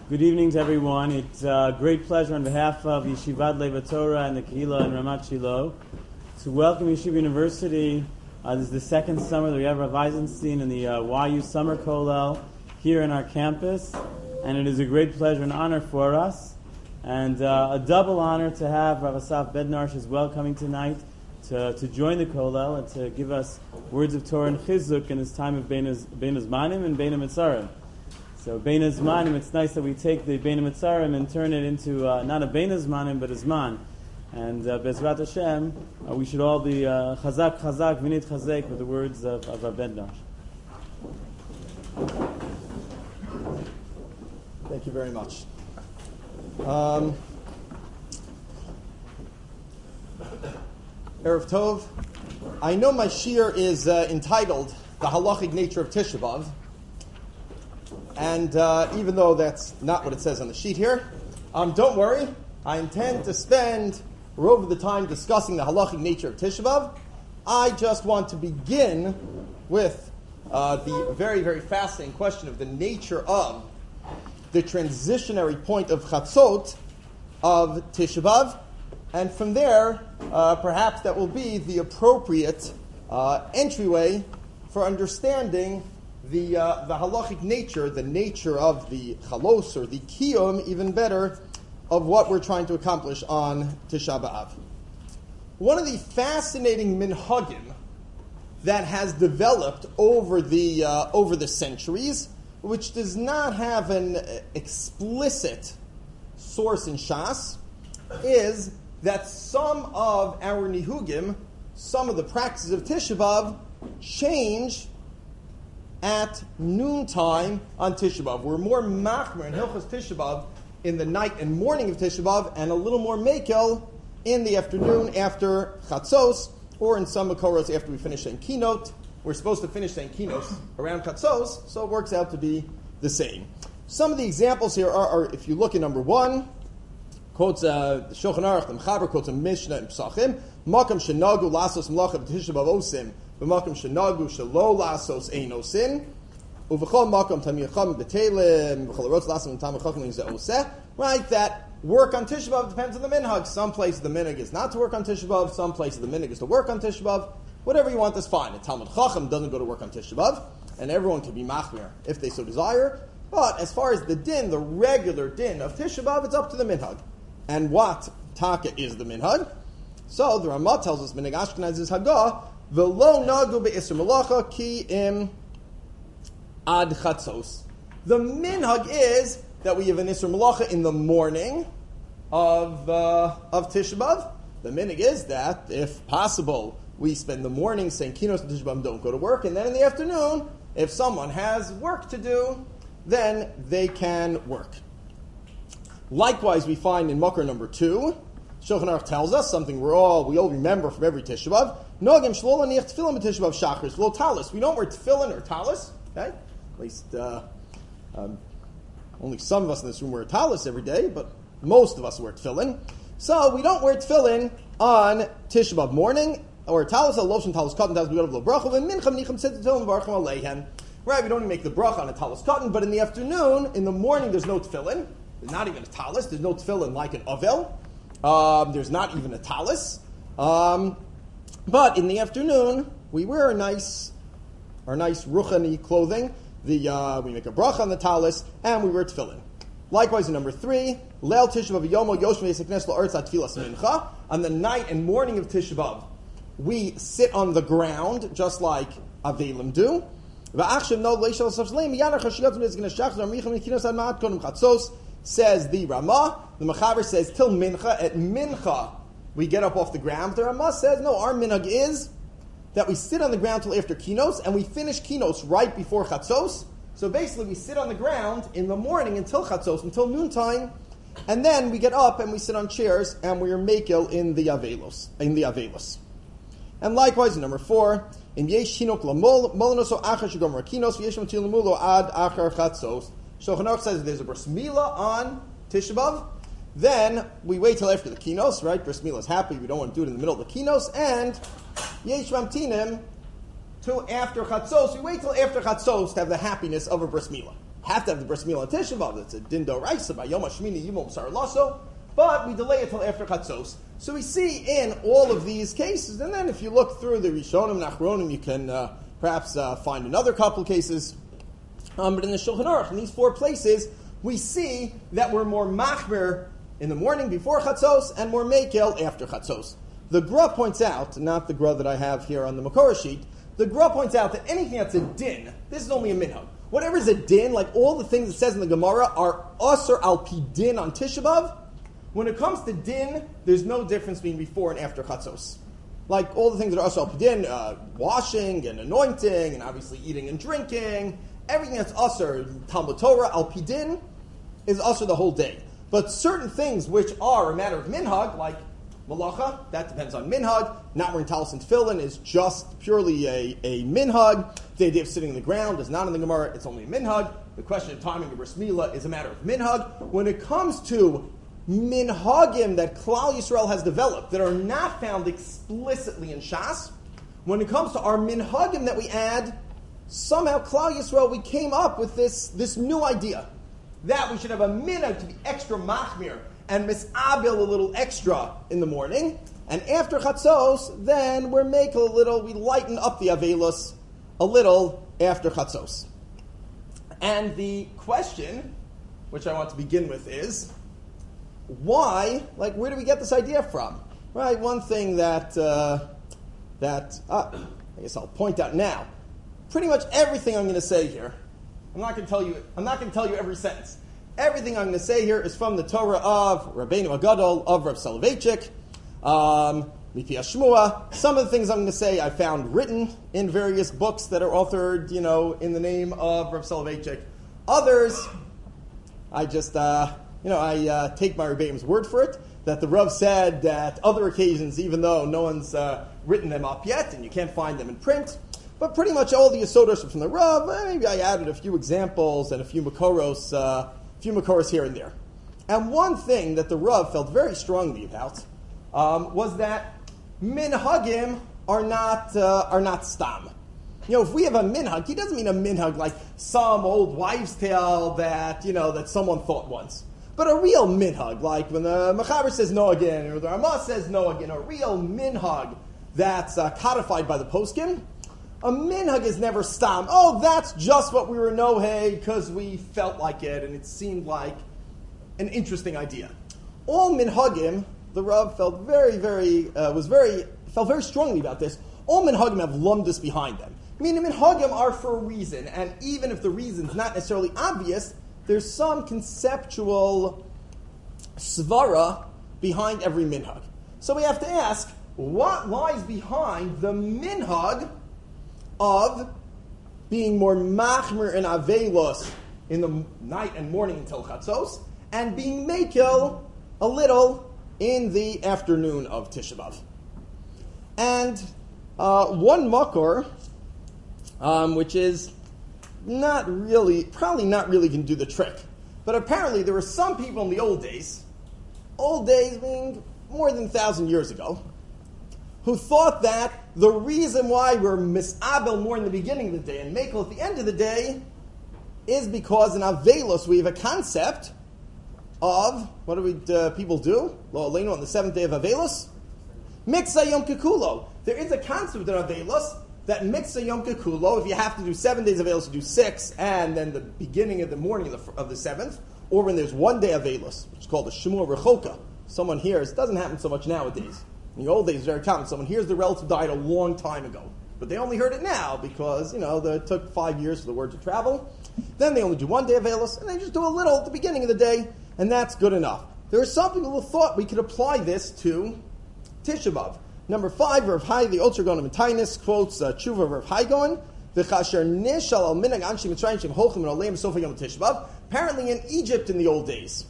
Good evening to everyone. It's a great pleasure on behalf of Yeshivat Leva Torah and the Kehillah in Ramat Shiloh to welcome Yeshiva University. This is the second summer that we have Rav Eisenstein in the YU Summer Kollel here in our campus, and it is a great pleasure and honor for us, and a double honor to have Rav Asaf Bednarsh as well coming tonight to join the Kollel and to give us words of Torah and Chizuk in this time of Bein Hazmanim and Bein HaMetzarim. So Bein Hazmanim, it's nice that we take the Bein HaMetzarim and turn it into not a Bein Hazmanim, but a Zman. And Bezrat Hashem, we should all be Chazak, Chazak, Vinit Chazek with the words of Rav Bednarsh. Thank you very much. Erev Tov. I know my shir is entitled The Halachic Nature of Tisha B'Av. And even though that's not what it says on the sheet here, don't worry. I intend to spend over the time discussing the halachic nature of Tisha B'Av. I just want to begin with the very, very fascinating question of the nature of the transitionary point of Chatzot of Tisha B'Av. And from there, perhaps that will be the appropriate entryway for understanding the halachic nature, the nature of the chalos, or the kiyum, even better, of what we're trying to accomplish on Tisha B'Av. One of the fascinating minhagim that has developed over the centuries, which does not have an explicit source in Shas, is that some of our nihugim, some of the practices of Tisha B'Av, change at noontime on Tisha B'Av. We're more machmer in Hilchos Tisha B'Av in the night and morning of Tisha B'Av, and a little more mekel in the afternoon after Chatzos, or in some Makoros after we finish saying Kinot. We're supposed to finish saying Kinos around Chatzos, so it works out to be the same. Some of the examples here are if you look at number one, quotes the Shulchan Aruch, the Mechaber quotes a Mishnah in Pesachim, Makam shenagu lasos melacha b'Tisha B'Av osim, v'makam shenagu shelo lasos ein osin, uv'chol makam tamiyacham b'telim, v'chol arotz lasom tamachachim l'zeh oseh. Right, that work on Tisha B'Av depends on the minhag. Some places the minhag is not to work on Tisha B'Av, some places the minhag is to work on Tisha B'Av. Whatever you want is fine. A Talmud Chacham doesn't go to work on Tisha B'Av, and everyone can be machmir if they so desire. But as far as the din, the regular din of Tisha B'Av, it's up to the minhag. And what taka is the minhag? So the Ramah tells us minhag Ashkenaz is Hagah v'lo nagu be'isr malacha ki im ad chatzos. The minhag is that we have an isr malacha in the morning of Tisha B'Av. The minhag is that, if possible, we spend the morning saying Kinos and Tisha B'Av, don't go to work, and then in the afternoon, if someone has work to do, then they can work. Likewise, we find in Makar number 2, Shulchan Aruch tells us something we all remember from every Tisha B'Av. Nogim shlo laniach tefillin b'Tisha B'Av shachris lo talis. We don't wear tefillin or talis. Okay, at least only some of us in this room wear talis every day, but most of us wear tefillin. So we don't wear tefillin on Tisha B'Av morning, or talis lotion talis cotton talis b'yod of bracha and mincham nicham sit tefillin v'archim aleihem. Right, we don't even make the bracha on a talis cotton, but in the afternoon, in the morning, there's no tefillin. There's not even a talis. There's no tefillin like an avel. There's not even a talis. But in the afternoon, we wear our nice ruchani clothing. We make a bracha on the talis, and we wear tefillin. Likewise, in number 3, Leil Tisha B'Av Yomo Yoshim Yisaknes La'Aretz HaTfilas Mincha. On the night and morning of Tisha B'Av, we sit on the ground, just like Avelim do. Says the Ramah. The Mechaber says till Mincha. At Mincha, we get up off the ground. The Ramah says, no, our minhag is that we sit on the ground till after Kinos, and we finish Kinos right before Chatzos. So basically, we sit on the ground in the morning until Chatzos, until noontime, and then we get up and we sit on chairs, and we are mekel in the Avelos. And likewise, in number 4, in Yesh Hinok Lamol, Molinoso Achar Shagom Rakinos, Yesham Tilamulo Ad Achar Chatzos. Shulchan Aruch says if there's a bris milah on Tisha B'Av, then we wait till after the Kinos, right? Bris milah is happy, we don't want to do it in the middle of the Kinos, and Yesh Mamtinim to after Chatzos. We wait till after Chatzos to have the happiness of a bris milah. have to have the bris milah on Tisha B'Av. That's a din d'oraisa by Yom HaShmini Yimom B'Sar Lasso, but we delay it till after Chatzos. So we see in all of these cases, and then if you look through the Rishonim and Achronim, you can perhaps find another couple cases. But in the Shulchan Aruch, in these 4 places, we see that we're more machmir in the morning before Chatzos and more mekel after Chatzos. The Gra points out, not the Gra that I have here on the Makorah sheet, the Gra points out that anything that's a din, this is only a minhag. Whatever is a din, like all the things it says in the Gemara, are asur al pi din on Tisha B'Av. When it comes to din, there's no difference between before and after Chatzos. Like all the things that are asur al pi din, washing and anointing, and obviously eating and drinking, everything that's asur, Talmud Torah, al pi din, is asur the whole day. But certain things which are a matter of minhag, like malacha, that depends on minhag. Not wearing talis and tefillin is just purely a minhag. The idea of sitting on the ground is not in the Gemara, it's only a minhag. The question of timing of bris milah is a matter of minhag. When it comes to minhagim that Klal Yisrael has developed that are not found explicitly in Shas, when it comes to our minhagim that we add, somehow Klal Yisrael, we came up with this new idea that we should have a minhag to be extra machmir and mis'abil a little extra in the morning, and after Chatzos, then we're make a little, we lighten up the Avelos a little after Chatzos. And the question, which I want to begin with, is why? Like, where do we get this idea from? Right. One thing that I guess I'll point out now. Pretty much everything I'm going to say here, I'm not going to tell you every sentence. Everything I'm going to say here is from the Torah of Rabbeinu Agadol, of Rav Soloveitchik, Mipi Hashmua. Some of the things I'm going to say I found written in various books that are authored, in the name of Rav Soloveitchik. Others, I just, I take my Rebbeim's word for it, that the Rav said that other occasions, even though no one's written them up yet, and you can't find them in print, but pretty much all the Yesodos are from the Rav. Maybe I added a few examples and a few Makoros here and there. And one thing that the Rav felt very strongly about was that minhagim are not stam. If we have a minhag, he doesn't mean a minhag like some old wives' tale that someone thought once. But a real minhag, like when the Mechaber says no again, or the Ramah says no again, a real minhag that's codified by the poskim. A minhag is never stam. Oh, that's just what we were nohei because we felt like it and it seemed like an interesting idea. All minhagim, the Rav felt felt very strongly about this. All minhagim have lumdus behind them. Meaning minhagim are for a reason, and even if the reason's not necessarily obvious, there's some conceptual svara behind every minhag. So we have to ask, what lies behind the minhag of being more machmer and avelos in the night and morning until Chatzos, and being mekel a little in the afternoon of Tisha B'Av. And one makor, which is probably not really can do the trick, but apparently there were some people in the old days being more than 1,000 years ago, who thought that the reason why we're misabel more in the beginning of the day and mekel at the end of the day is because in Avelos we have a concept of, what do people do? Lo Aleinu on the 7th day of Avelos? Miksa Yom Kekulo. There is a concept in Avelos that Miksa Yom Kekulo, if you have to do 7 days of Avelos, you do 6, and then the beginning of the morning of the 7th, or when there's 1 day of Avelos, which is called the Shemua Rechoka. Someone hears, it doesn't happen so much nowadays. In the old days, it's very common. Someone hears the relative died a long time ago. But they only heard it now because, it took 5 years for the word to travel. Then they only do 1 day of Avelos, and they just do a little at the beginning of the day, and that's good enough. There are some people who thought we could apply this to Tisha B'Av. Number 5, Rav Hai, the Ultra Gaon of Matinus, quotes Tshuva of Rav Hai Gaon, V'chasher nishal al minhag anshim mitzrayim shem holchim and oleim sofa yom Tisha B'Av. Apparently in Egypt in the old days,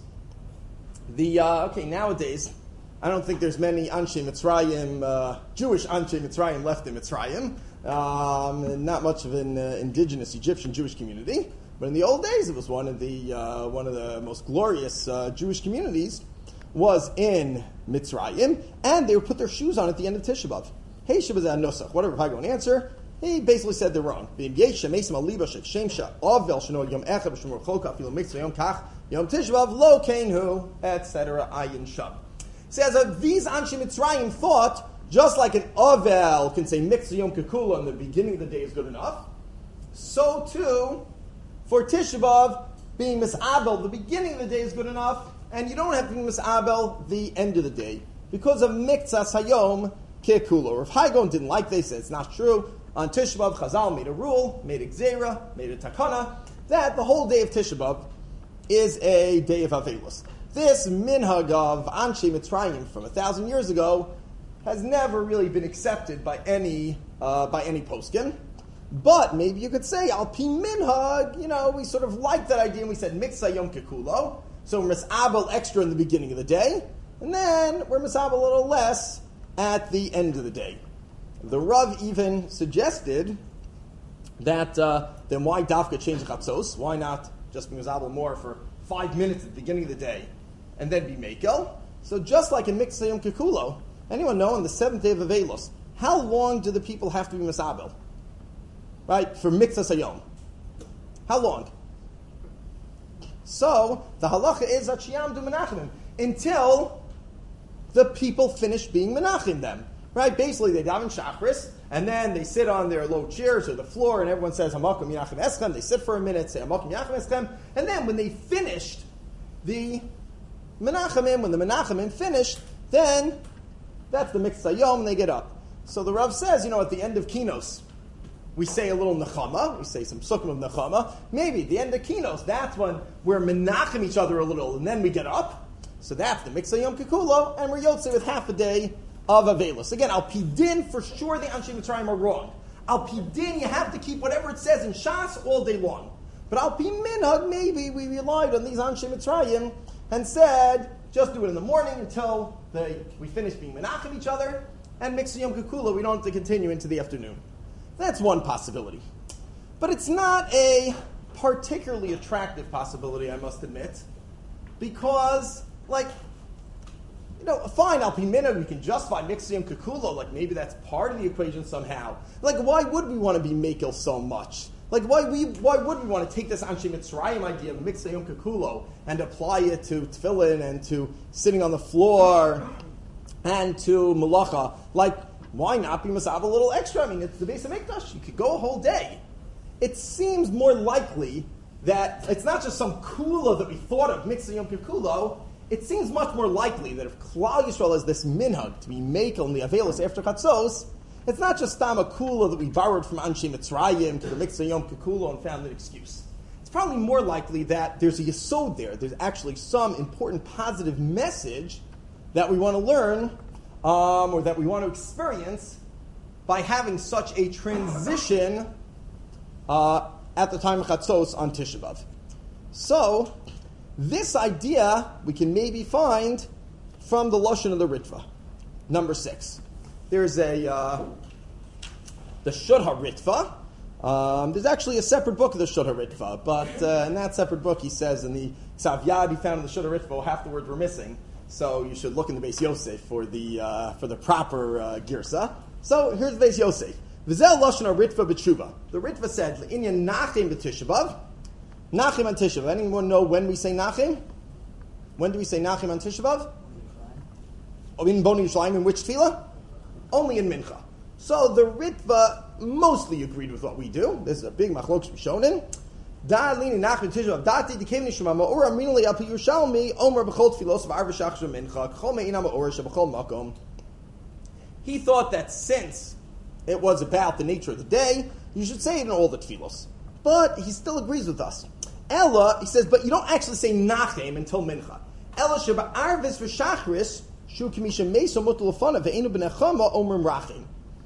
nowadays, I don't think there's many Anshe Mitzrayim, Jewish Anshe Mitzrayim left in Mitzrayim. Not much of an indigenous Egyptian Jewish community. But in the old days, it was one of the most glorious Jewish communities was in Mitzrayim, and they would put their shoes on at the end of Tisha B'Av. Hey, Shabbat Nosach. Whatever, if I go and answer, He basically said they're wrong. Etc. Ayin Shab. Says that these Anshe Mitzrayim thought, just like an Avel can say Miksa Yom Kekula in the beginning of the day is good enough, so too, for Tisha B'Av, being Mis'abel, the beginning of the day is good enough, and you don't have to be Mis'abel the end of the day, because of Miktsas Hayom Kekula. Rav Hai didn't like this, said it's not true. On Tisha B'Av, Chazal made a rule, made a Gzeira, made a Takana, that the whole day of Tisha B'Av is a day of Avelus. This minhag of Anshe Mitzrayim from 1,000 years ago has never really been accepted by any poskim. But maybe you could say, al pi minhag, we sort of like that idea, and we said miksa yom kekulo, so we're misabel extra in the beginning of the day, and then we're misabel a little less at the end of the day. The Rav even suggested that then why dafka change chatzos? Why not just be misabel more for 5 minutes at the beginning of the day, and then be mekel? So just like in miksa yom kekulo, anyone know on the 7th day of Avelos, how long do the people have to be misabel? Right, for Miktsas Hayom. How long? So, the halacha is that Shiyam do Menachim until the people finish being Menachim them. Right, basically they daven Shachris, and then they sit on their low chairs or the floor, and everyone says, Hamakim Yinachem Eschem, they sit for a minute, say Hamakim Yinachem Eschem, and then when they finished the Menachemim, when the Menachemim finished, then that's the Miktsas Hayom, and they get up. So the Rav says, at the end of Kinos, we say a little nechama, we say some psukim of nechama. Maybe at the end of Kinos, that's when we're menachem each other a little, and then we get up. So that's the Miksa Yom Kekulo, and we're Yotze with half a day of Avelus. Again, Al Pidin, for sure the Anshe Mitzrayim are wrong. Al Pidin, you have to keep whatever it says in Shas all day long. But Al Pi Minhag, maybe we relied on these Anshe Mitzrayim and said, just do it in the morning until we finish being menachem each other, and Miksa Yom Kekulo, we don't have to continue into the afternoon. That's one possibility. But it's not a particularly attractive possibility, I must admit, because, fine, Al Pi Minhag, we can justify Miksa Yom Kekulo, maybe that's part of the equation somehow. Why would we want to be Mekel so much? Why would we want to take this Anshe Mitzrayim idea of Miksa Yom Kekulo and apply it to tefillin and to sitting on the floor and to malacha? Why not be Masav a little extra? I mean, it's the Beis HaMikdash. You could go a whole day. It seems more likely that it's not just some kula that we thought of, Miksa Yom Kekulo. It seems much more likely that if Klal Yisrael has this minhag to be mekel in the Avelos after Chatzos, it's not just stam a kula that we borrowed from Anshe Mitzrayim to the Miksa Yom Kekulo and found an excuse. It's probably more likely that there's a yesod there. There's actually some important positive message that we want to learn or that we want to experience by having such a transition at the time of Chatzos on Tisha B'Av. So, this idea we can maybe find from the Lashon of the Ritva. Number 6. There's the Shud HaRitva. There's actually a separate book of the Shud HaRitva, but in that separate book he says in the Ksav Yad he found in the Shud HaRitva half the words were missing. So you should look in the Beis Yosef for the proper girsa. So here's the Beis Yosef. V'zel lashon haRitva b'tshuva. The Ritva said, "Inyan nachim b'Tisha B'Av, nachim on Tisha B'Av." Anyone know when we say nachim? When do we say nachim on Tisha B'Av? In Boni Yishalayim, in which tefillah? Only in Mincha. So the Ritva mostly agreed with what we do. This is a big machlokes Rishonim. Da'alini nachim Tisha B'Av. Da'ati dikem nishma ma'ora minuli al pi Yerushalmi omer b'chol tfilos v'arva shachar mincha k'chol me'ina ma'ora sheb'chol makom. He thought that since it was about the nature of the day, you should say it in all the tefillos. But he still agrees with us. Ella, he says, but you don't actually say nachem until mincha. Ella sheba'arvis v'shachris shu k'misha meso mutu l'fana ve'enu b'nechama omrim rachim.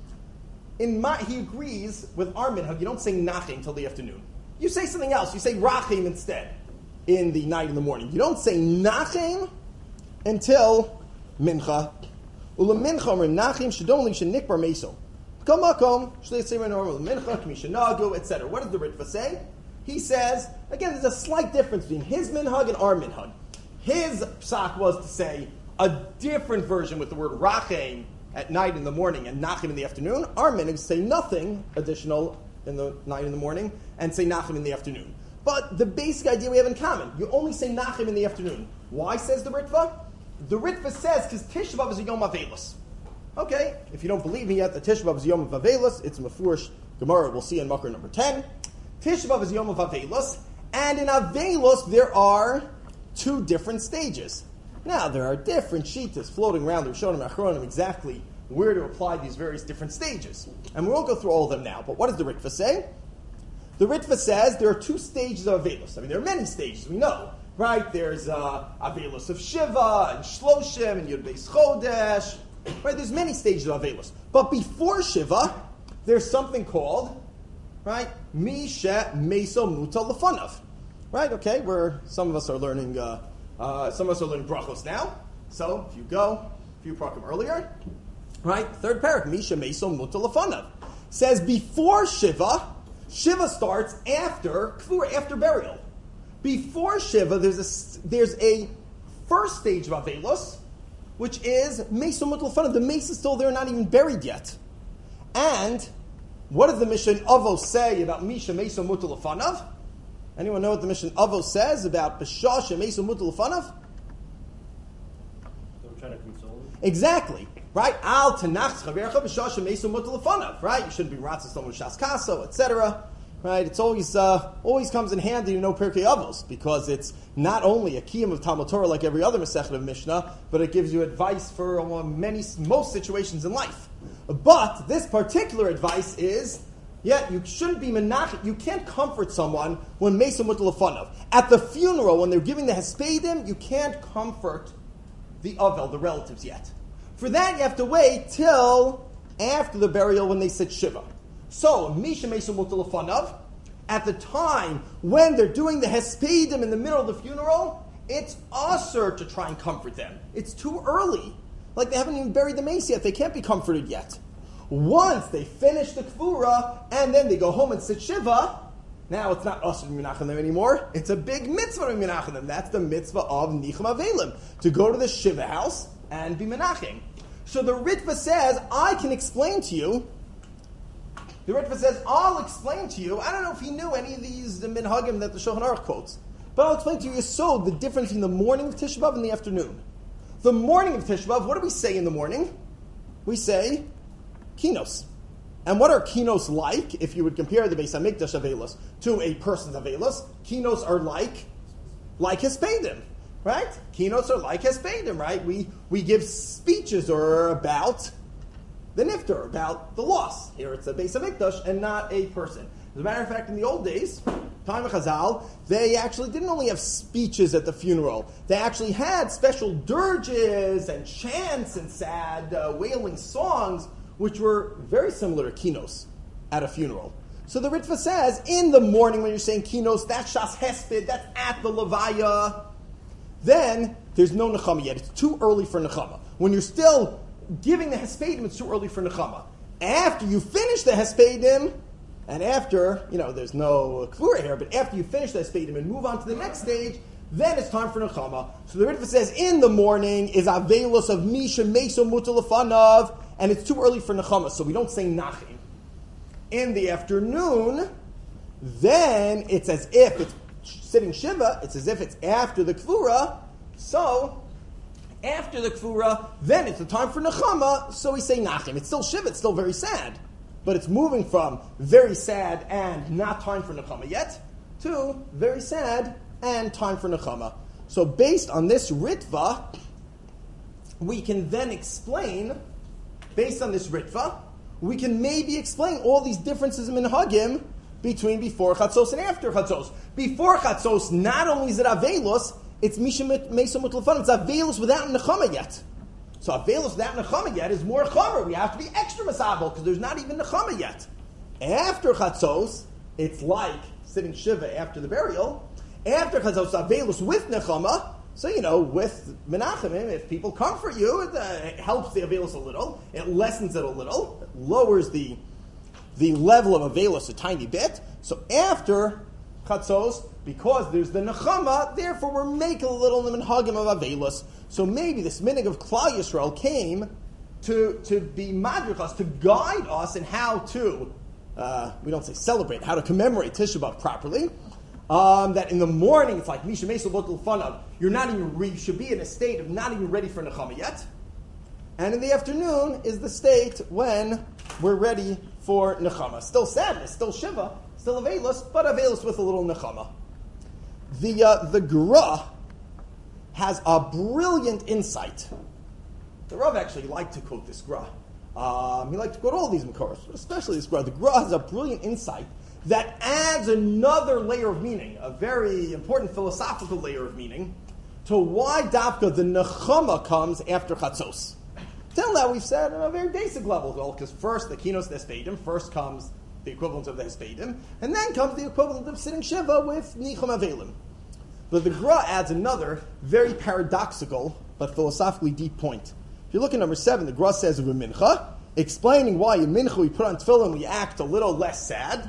He agrees with our minhag. You don't say nachem until the afternoon. You say something else. You say rachim instead in the night and the morning. You don't say nachem until mincha. Ula mincha omrim nachem shadon li shenikbar meso. Kamakom shleitzim normal mincha k'misha nagu, etc. What does the Ritva say? He says, again, there's a slight difference between his minhag and our minhag. His psak was to say a different version with the word rachem at night in the morning and Nachim in the afternoon. Our minhag say nothing additional in the night in the morning and say Nachim in the afternoon. But the basic idea we have in common, you only say Nachim in the afternoon. Why, says the Ritva? The Ritva says because Tisha B'Av is a Yom Avelos. Okay, if you don't believe me yet, the Tisha B'Av is Yom Avelos. It's Mefurish Gemara. We'll see in Makar number 10. Tisha B'Av is Yom Avelos, and in Avelos there are two different stages. Now there are different shittas floating around the Rishonim Achronim exactly where to apply these various different stages, and we won't go through all of them now. But what does the Ritva say? The Ritva says there are two stages of Avelos. I mean, there are many stages, we know, right? There's Avelos of Shiva, and Shloshim, and Yud Beis Chodesh, right? There's many stages of Avelos. But before Shiva, there's something called, right, Misha Meso Muta Lefanav. Right, okay, some of us are learning brachos now. So, if you go a few prakim earlier, right, third parak, Misha Meso Muta Lefanav, says before Shiva, Shiva starts after Kfura, after burial. Before Shiva, there's a first stage of Avelos, which is Meso Muta Lefanav. The mace is still there, not even buried yet. And what does the Mishnah Avos say about Misha Meso Muta Lefanav? Anyone know what the Mishnah Avos says about B'shah Meso Muta Lefanav? They were trying to console him. Exactly. Right? Al Tanach Chavercha B'shah Meso Muta Lefanav. Right? You shouldn't be ratzah someone with Shas Kaso, etc. Right? It's always comes in handy to know Pirkei Avos, because it's not only a kiyum of Talmud Torah like every other Masechet of Mishnah, but it gives you advice for most situations in life. But this particular advice is, you shouldn't be menachem. You can't comfort someone when Meso Muta Lefanav. At the funeral, when they're giving the Hespedim, you can't comfort the Avel, the relatives, yet. For that, you have to wait till after the burial when they sit Shiva. So, Misha Meso Muta Lefanav, at the time when they're doing the Hespedim in the middle of the funeral, it's usher to try and comfort them. It's too early. Like they haven't even buried the mace yet. They can't be comforted yet. Once they finish the Kfura, and then they go home and sit Shiva, now it's not usher to be menachem them anymore. It's a big mitzvah to be menachem them. That's the mitzvah of Nichem Avelim, to go to the Shiva house and be menachem. So the Ritva says, I can explain to you. The Ritva says, I'll explain to you. I don't know if he knew any of these minhagim that the Shulchan Aruch quotes, but I'll explain to you Yesod, the difference between the morning of Tisha B'Av and the afternoon. The morning of Tisha B'Av, what do we say in the morning? We say kinos. And what are kinos like? If you would compare the Beis Hamikdash Avelos to a person's Avelos, kinos are like Hespedim, right? Kinos are like Hespedim, right? We give speeches or about the nifter, about the loss. Here it's a Beis Hamikdash and not a person. As a matter of fact, in the old days, time of Chazal, they actually didn't only have speeches at the funeral. They actually had special dirges and chants and sad wailing songs, which were very similar to kinos at a funeral. So the Ritva says, in the morning when you're saying kinos, that's Shas Hesped, that's at the Levaya, then there's no Nechama yet. It's too early for Nechama. When you're still giving the Hespedim, it's too early for Nechama. After you finish the Hespedim, and after, there's no Kvura here, but after you finish the Hespedim and move on to the next stage, then it's time for Nechama. So the Ritva says, in the morning is Avelos of Misha Meso Muta Lefanav, and it's too early for Nechama, so we don't say Nachim. In the afternoon, then it's as if it's sitting Shiva, it's as if it's after the Kvura, so after the Kvura, then it's the time for Nechama, so we say Nachim. It's still Shiva, it's still very sad, but it's moving from very sad and not time for Nechama yet, to very sad and time for Nechama. So based on this Ritva, we can then explain, based on this Ritva, we can maybe explain all these differences in Minhagim between before Chatzos and after Chatzos. Before Chatzos, not only is it Avelos, it's Misha Meso Muta Lefanav, it's Avelos without Nechama yet. So Avelos without Nechama yet is more Chomer. We have to be extra Masabel because there's not even Nechama yet. After Chatzos, it's like sitting Shiva after the burial. After Chatzos, Avelos with Nechama. So, with Menachem, if people comfort you, it helps the Avelos a little. It lessens it a little. It lowers the level of Avelos a tiny bit. So after Chatzos, because there's the Nechama, therefore we're making a little Menhagim of Avelos. So maybe this minig of Klal Yisrael came to be madrich us, to guide us in how to, we don't say celebrate, how to commemorate Tisha B'Av properly. That in the morning, it's like, Misha Mesu Botul Fanav, you should be in a state of not even ready for Nechama yet. And in the afternoon is the state when we're ready for Nechama. Still sadness, still Shiva, still Avelus, but Avelus with a little Nechama. The Gra has a brilliant insight. The Rav actually liked to quote this Gra. He liked to quote all these Makoros, but especially this Gra. The Gra has a brilliant insight that adds another layer of meaning, a very important philosophical layer of meaning, to why Dafka the Nechama comes after Chatzos. Till now we've said on a very basic level, well, because first the Kinos Despedim, first comes the equivalent of the Hespedim, and then comes the equivalent of sitting Shiva with Nichum Avelim. But the Gra adds another very paradoxical but philosophically deep point. If you look at number 7, the Gra says of a Mincha, explaining why in Mincha we put on Tefillin we act a little less sad.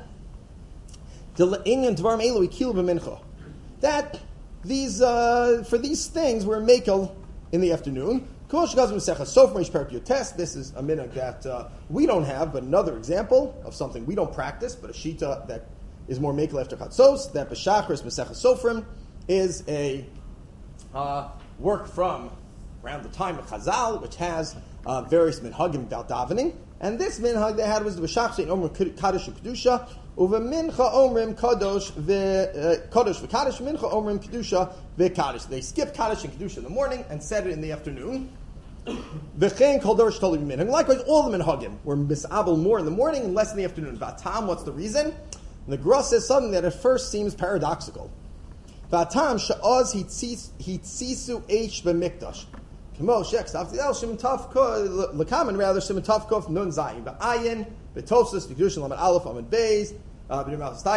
That these for these things we're makel in the afternoon. This is a minhag that we don't have, but another example of something we don't practice, but a shita that is more makel after chatzos. That b'shachris Masechas Sofrim is a work from around the time of Chazal, which has various minhagim about davening. And this minhag they had was the b'shachris in Omer Kaddish Kedusha. Uve mincha omrim kadosh kadosh v'kaddish mincha omrim kedusha v'kaddish. They skip kaddish and kedusha in the morning and said it in the afternoon. V'chein kol dorish toli minhag. Likewise, all the minhagim were misabel more in the morning and less in the afternoon. Vatam, what's the reason? And the Gra says something that at first seems paradoxical. Vatam sha'oz hitzisu eish b'mikdash. Kamo shek stavtidel shim taf ko lekamen rather shim taf kof nun zayin ba'ayin b'tosas v'kedushin lamed aleph amid beis. We'll see what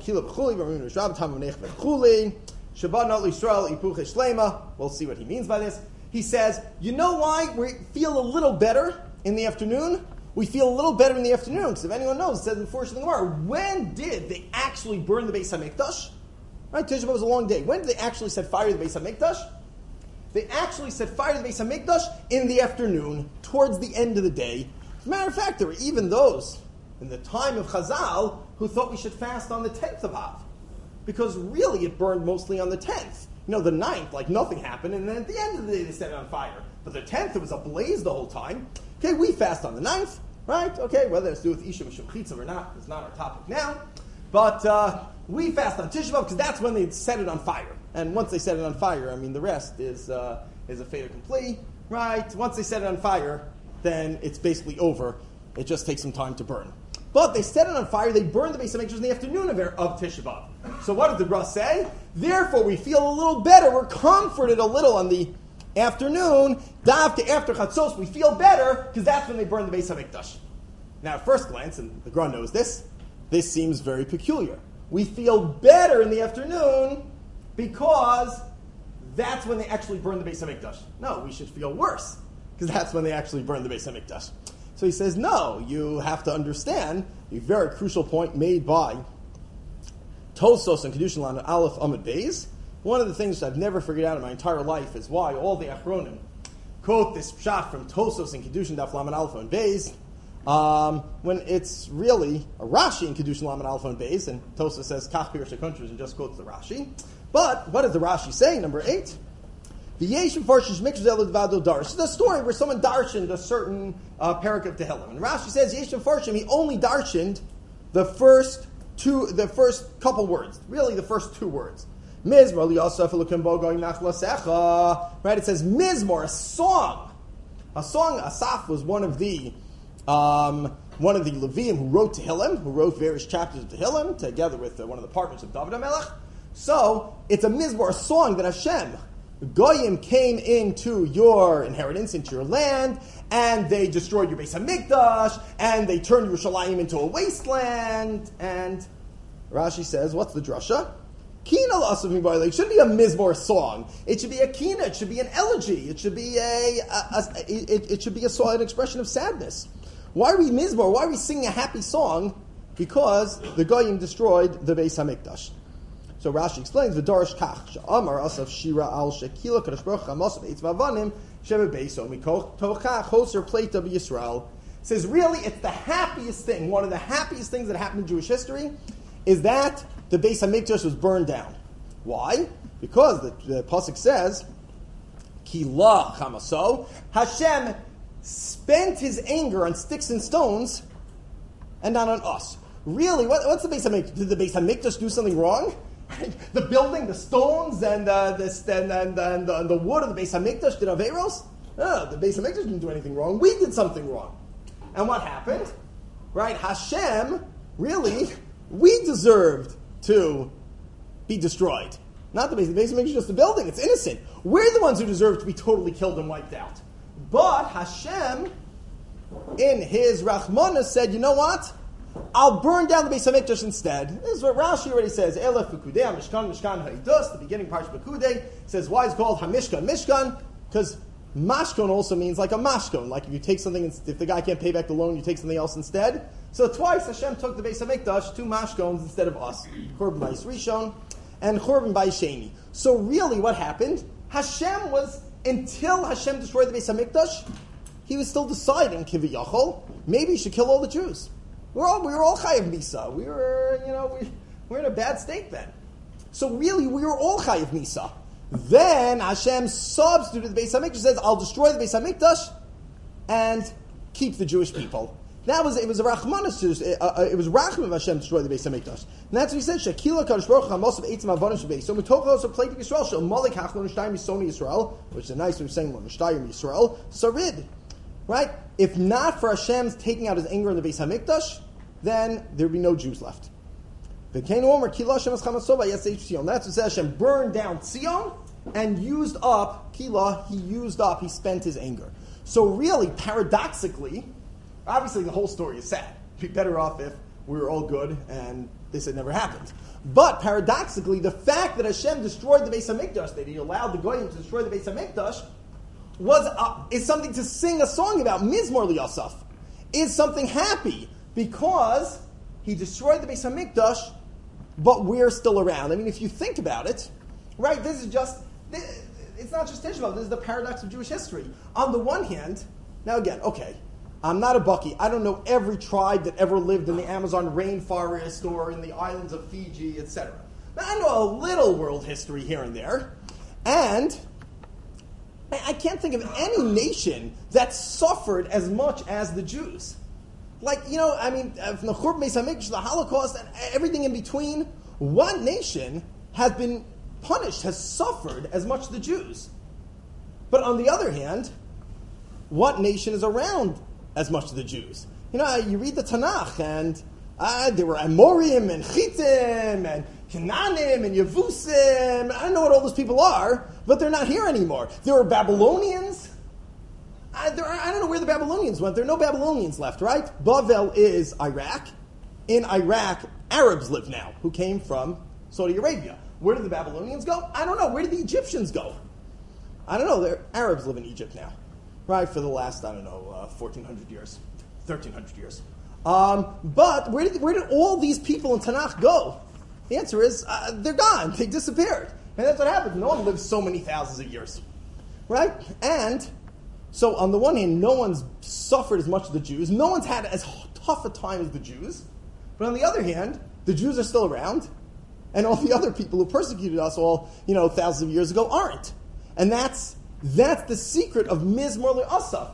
he means by this. He says, you know why we feel a little better in the afternoon? We feel a little better in the afternoon, because if anyone knows, it says before in the Gemara, when did they actually burn the Beis HaMikdash? Right, Tisha B'Av was a long day. When did they actually set fire to the Beis HaMikdash? They actually set fire to the Beis HaMikdash in the afternoon, towards the end of the day. As a matter of fact, there were even those in the time of Chazal who thought we should fast on the 10th of Av. Because really it burned mostly on the 10th. You know, the 9th, like nothing happened, and then at the end of the day they set it on fire. But the 10th, it was ablaze the whole time. Okay, we fast on the 9th, right? Okay, whether it's to do with Isha Mishum Chitza or not is not our topic now. But we fast on Tisha B'Av because that's when they set it on fire. And once they set it on fire, I mean, the rest is a fait accompli, right? Once they set it on fire, then it's basically over. It just takes some time to burn. But they set it on fire, they burned the Beis HaMikdash in the afternoon of Tisha B'Av. So what did the Gra say? Therefore, we feel a little better, we're comforted a little on the afternoon. Davka after Chatzos, we feel better, because that's when they burned the Beis HaMikdash. Now, at first glance, and the Gra knows this seems very peculiar. We feel better in the afternoon, because that's when they actually burned the Beis HaMikdash. No, we should feel worse, because that's when they actually burned the Beis HaMikdash. So he says, no, you have to understand a very crucial point made by Tosos and Kedushin Lan Aleph Amud Beis. One of the things that I've never figured out in my entire life is why all the Achronim quote this shot from Tosos and Kedushin Daf Lamed Aleph Amud Beis when it's really a Rashi in Kedushin Lamed Aleph Amud Beis, and Tosos says Kach Pirush HaKontrus and just quotes the Rashi. But what does the Rashi say? Number 8. The Yesh Mefarshish Mikzel Vado Darsh. It's a story where someone darshaned a certain parak of Tehillim. And Rashi says Yesh Mefarshim, he only darshaned the first couple words. Really, the first 2 words. Mizmor liyasaf elokim bo goyim nachlasecha. Right? It says Mizmor, a song. Asaf was one of the Leviim who wrote Tehillim, who wrote various chapters of Tehillim, together with one of the partners of David HaMelech. So it's a Mizmor, a song that Hashem, Goyim, came into your inheritance, into your land, and they destroyed your Beis HaMikdash, and they turned Yerushalayim into a wasteland. And Rashi says, what's the drasha? Kina l'asaf mi'boilei. It should be a mizmor song. It should be a kina. It should be an elegy. It should be an expression of sadness. Why are we mizmor? Why are we singing a happy song? Because the Goyim destroyed the Beis HaMikdash. So Rashi explains, V'darish kach, she'amar asaf shira al shekila kadosh baruch hu chamas be'etz v'avanim Sheva Beiso Mitocha Choser Plate of Yisrael. Says really, it's the happiest thing. One of the happiest things that happened in Jewish history is that the Beis Hamikdash was burned down. Why? Because the pasuk says, "Ki la chamaso." Hashem spent His anger on sticks and stones, and not on us. Really, what's the Beis Hamikdash? Did the Beis Hamikdash do something wrong? The building, the stones, and the wood of the Beis Hamikdash did averos? No, the Beis Hamikdash didn't do anything wrong. We did something wrong. And what happened? Right? Hashem, really, we deserved to be destroyed. Not the Beis Hamikdash, just the building. It's innocent. We're the ones who deserve to be totally killed and wiped out. But Hashem, in His Rachmana, said, you know what? I'll burn down the Beis Hamikdash instead. This is what Rashi already says. Elef v'kudei Mishkan ha'idus. The beginning part of V'kudei says why it's called Hamishkan Mishkan, because Mashkon also means like a mashkon. Like if you take something, if the guy can't pay back the loan, you take something else instead. So twice Hashem took the Beis Hamikdash, 2 mashkons instead of us. Churban Bayis Rishon and Churban Bayis Sheni. So really what happened? Hashem was, until Hashem destroyed the Beis Hamikdash, He was still deciding, Kiviyachol, maybe He should kill all the Jews. We were all Chayav Misa. We were in a bad state then. So really, we were all Chayav Misa. Then Hashem substituted the Beis Hamikdash, says, I'll destroy the Beis Hamikdash and keep the Jewish people. It was a Rachmanis, it was Rachman of Hashem to destroy the Beis Hamikdash. And that's what He said, Shekila Kadosh Baruch Hu Hamos of Eitzim Avonim Shebei. So Mitocha also played to Yisrael, Shel Malik Hachlon Shtayim Yisoni Yisrael, which is a nice way of saying Shtayim Yisrael, Sarid. Right? If not for Hashem's taking out His anger on the Beis Hamikdash, then there would be no Jews left. That's what says Hashem burned down Tzion and used up, He spent His anger. So really, paradoxically, obviously the whole story is sad. It'd be better off if we were all good and this had never happened. But paradoxically, the fact that Hashem destroyed the Beis Hamikdash, that He allowed the Goyim to destroy the Beis Hamikdash, is something to sing a song about. Mizmor L'Yasaf is something happy because He destroyed the Beis Hamikdash, but we're still around. I mean, if you think about it, right, it's not just Tisha B'Av, this is the paradox of Jewish history. On the one hand, now again, okay, I'm not a Bucky. I don't know every tribe that ever lived in the Amazon rainforest or in the islands of Fiji, etc. Now, I know a little world history here and there, and I can't think of any nation that suffered as much as the Jews. Like, from the Churban Beis Hamikdash, the Holocaust, and everything in between, what nation has been punished, has suffered as much as the Jews? But on the other hand, what nation is around as much as the Jews? You read the Tanakh, and there were Amorim, and Chitim, and Canaanim, and Yevusim. I don't know what all those people are, but they're not here anymore. There were Babylonians. I don't know where the Babylonians went. There are no Babylonians left, right? Bavel is Iraq. In Iraq, Arabs live now, who came from Saudi Arabia. Where did the Babylonians go? I don't know. Where did the Egyptians go? I don't know. Arabs live in Egypt now, right? For the last, 1,400 years, 1,300 years. But where did all these people in Tanakh go? The answer is, they're gone. They disappeared. And that's what happens. No one lives so many thousands of years, right? And so on the one hand, no one's suffered as much as the Jews. No one's had as tough a time as the Jews. But on the other hand, the Jews are still around. And all the other people who persecuted us all, thousands of years ago aren't. And that's the secret of Mizmor L'Asaf.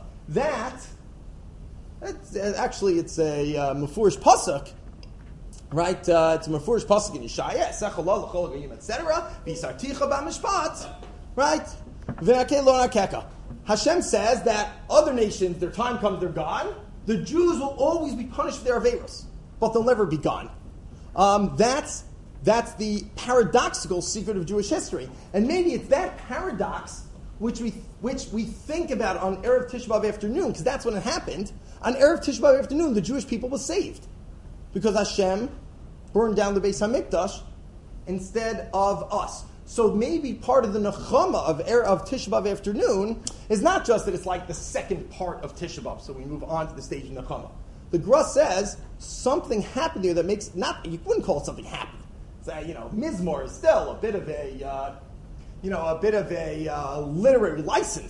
It's a Mefurish Pasuk, right? It's a Mefurish Pasuk in Yeshaya, Esechallah l'chol ha'goyim, etc. V'yisarticha b'mishpat, right? V'nakeh lo nakeka. Hashem says that other nations, their time comes, they're gone. The Jews will always be punished for their averos, but they'll never be gone. That's the paradoxical secret of Jewish history. And maybe it's that paradox which we think about on Erev Tisha B'Av afternoon, because that's when it happened. On Erev Tisha B'Av afternoon, the Jewish people was saved. Because Hashem burned down the Beis HaMikdash instead of us. So maybe part of the nechama of Tisha B'Av afternoon is not just that it's like the second part of Tisha B'Av, so we move on to the stage of nechama. The Gra says something happened here that makes you wouldn't call it something happy. So, Mizmor is still a bit of a literary license,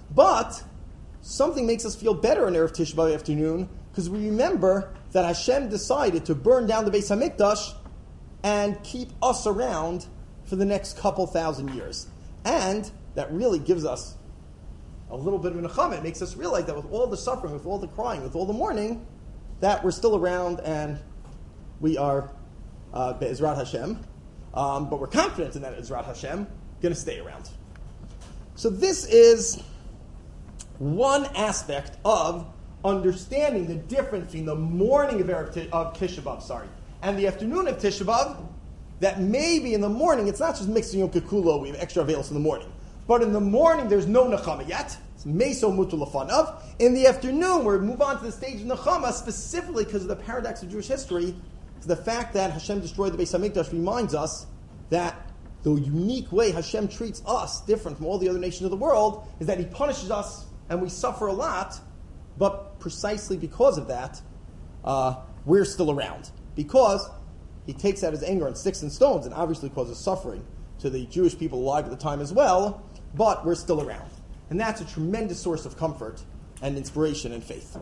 But something makes us feel better in Erev Tisha B'Av afternoon, because we remember that Hashem decided to burn down the Beis HaMikdash and keep us around for the next couple thousand years. And that really gives us a little bit of an nechama. It makes us realize that with all the suffering, with all the crying, with all the mourning, that we're still around and we are Be'ezrat Hashem. But we're confident in that Ezrat Hashem going to stay around. So this is one aspect of understanding the difference between the morning of Tisha B'Av, and the afternoon of Tisha B'Av, that maybe in the morning, it's not just mixing Yom Kikulo, we have extra avails in the morning. But in the morning, there's no Nechama yet. It's Meso Mutu Lefanav. In the afternoon, we move on to the stage of Nechama, specifically because of the paradox of Jewish history. So the fact that Hashem destroyed the Beis HaMikdash reminds us that the unique way Hashem treats us, different from all the other nations of the world, is that He punishes us and we suffer a lot, but precisely because of that, we're still around. Because He takes out His anger on sticks and stones and obviously causes suffering to the Jewish people alive at the time as well, but we're still around. And that's a tremendous source of comfort and inspiration and faith.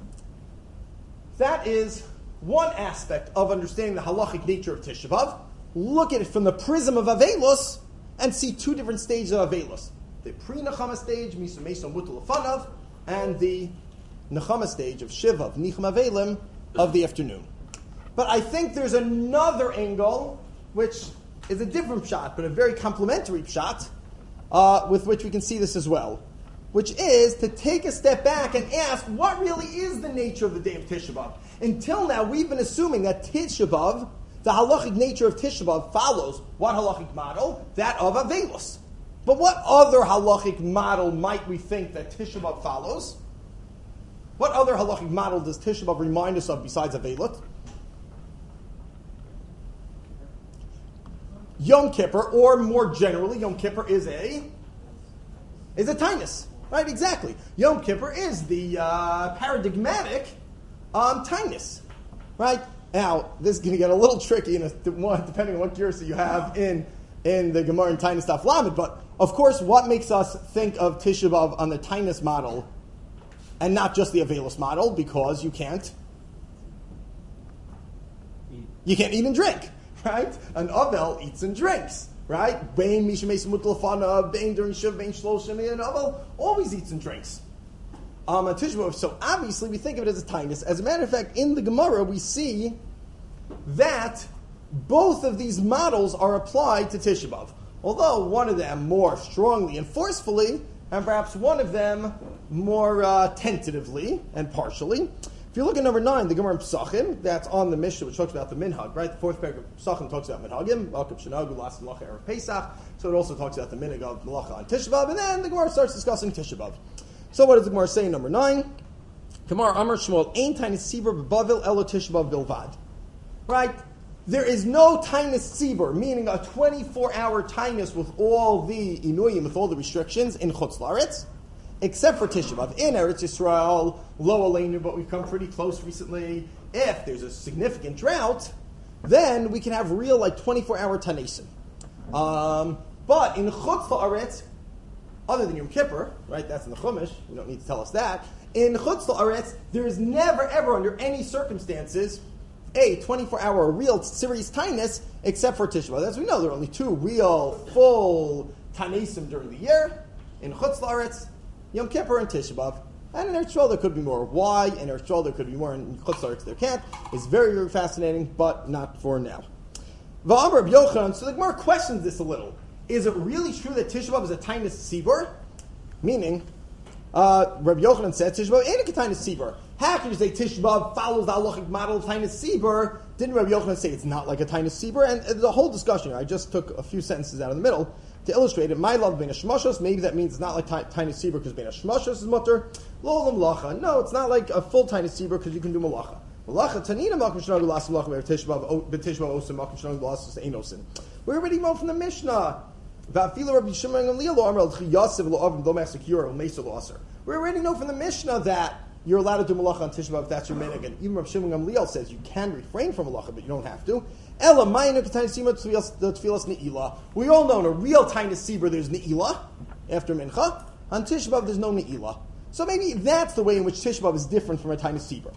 That is one aspect of understanding the halachic nature of Tisha B'Av. Look at it from the prism of Avelos and see two different stages of Avelos. The pre-Nechama stage, Misu Meso Mutu Lefanav, and the Nechama stage of Shiva, of Nichem Avelim, of the afternoon. But I think there's another angle, which is a different shot, but a very complementary shot, with which we can see this as well, which is to take a step back and ask, what really is the nature of the day of Tisha B'Av? Until now, we've been assuming that Tisha B'Av, the halachic nature of Tisha B'Av, follows what halachic model? That of Avelos. But what other halachic model might we think that Tisha B'Av follows? What other halachic model does Tisha B'Av remind us of besides Avelos? Yom Kippur, or more generally, Yom Kippur is a tainus, right? Exactly. Yom Kippur is the paradigmatic tainus, right? Now, this is going to get a little tricky, depending on what girsa you have in the Gemara and Tainus Daf Lamed. But of course, what makes us think of Tisha B'Av on the tainus model and not just the Avelos model? Because you can't eat and drink. Right? An Avel eats and drinks, right? Bain Misha Mesa Mutlafana, Bain during Shiv, Bain Shloshim, and Avel always eats and drinks. Tisha B'Av, so obviously we think of it as a tainus. As a matter of fact, in the Gemara we see that both of these models are applied to Tisha B'Av. Although one of them more strongly and forcefully, and perhaps one of them more tentatively and partially. If you look at number 9, the Gemara in Pesachim, that's on the Mishnah, which talks about the minhag, right? The fourth paragraph of Pesachim talks about minhagim, Malkab Shanagu, Last Malacha Erev Pesach. So it also talks about the minhag of Malacha on Tisha B'Av, and then the Gemara starts discussing Tisha B'Av. So what does the Gemara say in number 9? Gemara Amar Shmuel, Ein Tainus Tzibur B'Bavil Elo Tisha B'Av Bilvad. Right? There is no Tainus Tzibur, meaning a 24-hour Tainus with all the inuyim, with all the restrictions in Chutz La'aretz, except for Tisha B'Av. In Eretz Yisrael, Lo Aleinu, but we've come pretty close recently. If there's a significant drought, then we can have real 24-hour Tanesim. But in Chutz La'aretz, other than Yom Kippur, right, that's in the Chumash, you don't need to tell us that, in Chutz La'aretz, there is never, ever, under any circumstances, a 24-hour real serious tainus, except for Tisha B'Av. As we know, there are only 2 real, full Tanesim during the year, in Chutz La'aretz, Yom Kippur and Tisha B'Av. And in Eretz Yisrael there could be more. Why? In Eretz Yisrael there could be more. In Chutz La'aretz there can't. It's very, very fascinating, but not for now. V'amar Rabbi Yochanan, so the Gemara questions this a little. Is it really true that Tisha B'Av is a tainus tzibur? Meaning, Rabbi Yochanan said, Tisha B'Av ain't a tainus tzibur. How can you say Tisha B'Av follows the halachic model of tainus tzibur? Didn't Rabbi Yochanan say it's not like a tainus tzibur? And there's a whole discussion here. I just took a few sentences out of the middle to illustrate it. My love being a shmashos, maybe that means it's not like tainus tzibur because being a shmashos is mutter. Lo malacha. No, it's not like a full tainus tzibur because you can do malacha. Malacha tanina makom shnagu las malacha Tisha B'Av osim makom shnagu las einosin. We already know from the Mishnah. We already know from the Mishnah that you're allowed to do malacha on Tisha B'Av if that's your minhag. And even Rav Shimon Gamliel says you can refrain from malacha, but you don't have to. We all know in a real tainus sibur there's ne'ilah after mincha. On Tisha B'Av, there's no Ne'ilah. So maybe that's the way in which Tisha B'Av is different from a Tainus Tzibur.